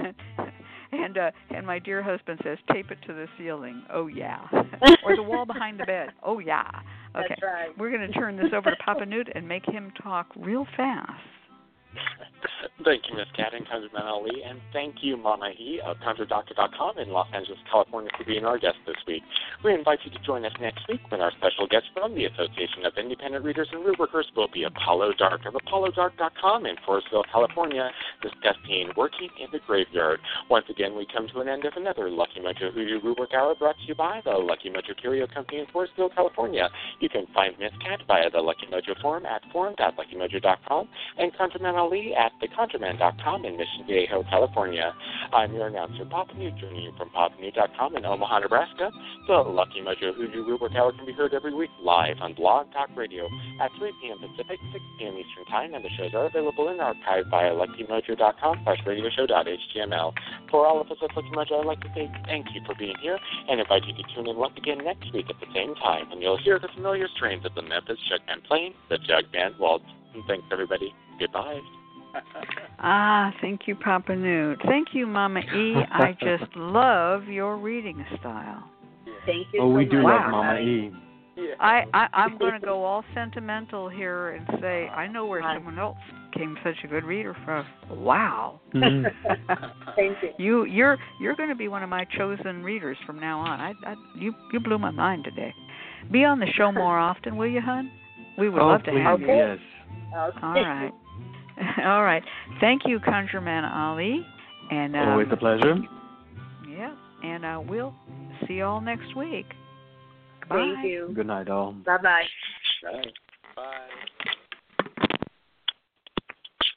B: and uh, and my dear husband says, tape it to the ceiling. Oh, yeah. Or the wall behind the bed. Oh, yeah. Okay.
D: That's right.
B: We're going to turn this over to Papa Newt and make him talk real fast.
A: Thank you, Miz Cat and Conjurman Ali, and thank you, Mama E of Conjure Doctor dot com in Los Angeles, California, for being our guest this week. We invite you to join us next week when our special guest from the Association of Independent Readers and Rootworkers will be Apollo Dark of Apollo Dark dot com in Forestville, California, discussing working in the graveyard. Once again, we come to an end of another Lucky Mojo Hoodoo Rootwork Hour brought to you by the Lucky Mojo Curio Company in Forestville, California. You can find Miz Cat via the Lucky Mojo forum at forum dot lucky mojo dot com and Conjurman Ali at the conjurman dot com in Mission Viejo, California. I'm your announcer, Papa Newt, joining you from Papa Newt dot com in Omaha, Nebraska. The Lucky Mojo Hoodoo Rootwork Hour can be heard every week live on Blog Talk Radio at three p.m. Pacific, six p.m. Eastern Time, and the shows are available in archive via lucky mojo dot com slash radio show dot h t m l. For all of us at Lucky Mojo, I'd like to say thank you for being here and invite you to tune in once again next week at the same time, and you'll hear the familiar strains of the Memphis Jugman playing the Jugman Waltz. And thanks, everybody. Goodbye.
B: Ah, thank you, Papa Newt. Thank you, Mama E. I just love your reading style.
D: Thank you.
C: Oh,
D: so
C: we do
D: much.
C: love Mama E.
B: I, I, I'm going to go all sentimental here and say I know where someone else became such a good reader for us. Wow.
C: Mhm.
D: Thank you.
B: You you're you're going to be one of my chosen readers from now on. I, I you you blew my mind today. Be on the show more often, will you, hon? We would
C: Oh,
B: love to
C: please,
B: have you.
C: yes.
D: Okay.
B: All right. All right. Thank you, ConjureMan Ali. And um,
C: Always a pleasure.
B: Yeah, and uh, we'll see you all next week. Bye.
D: Thank you.
C: Good night, all.
D: Bye-bye.
A: Right.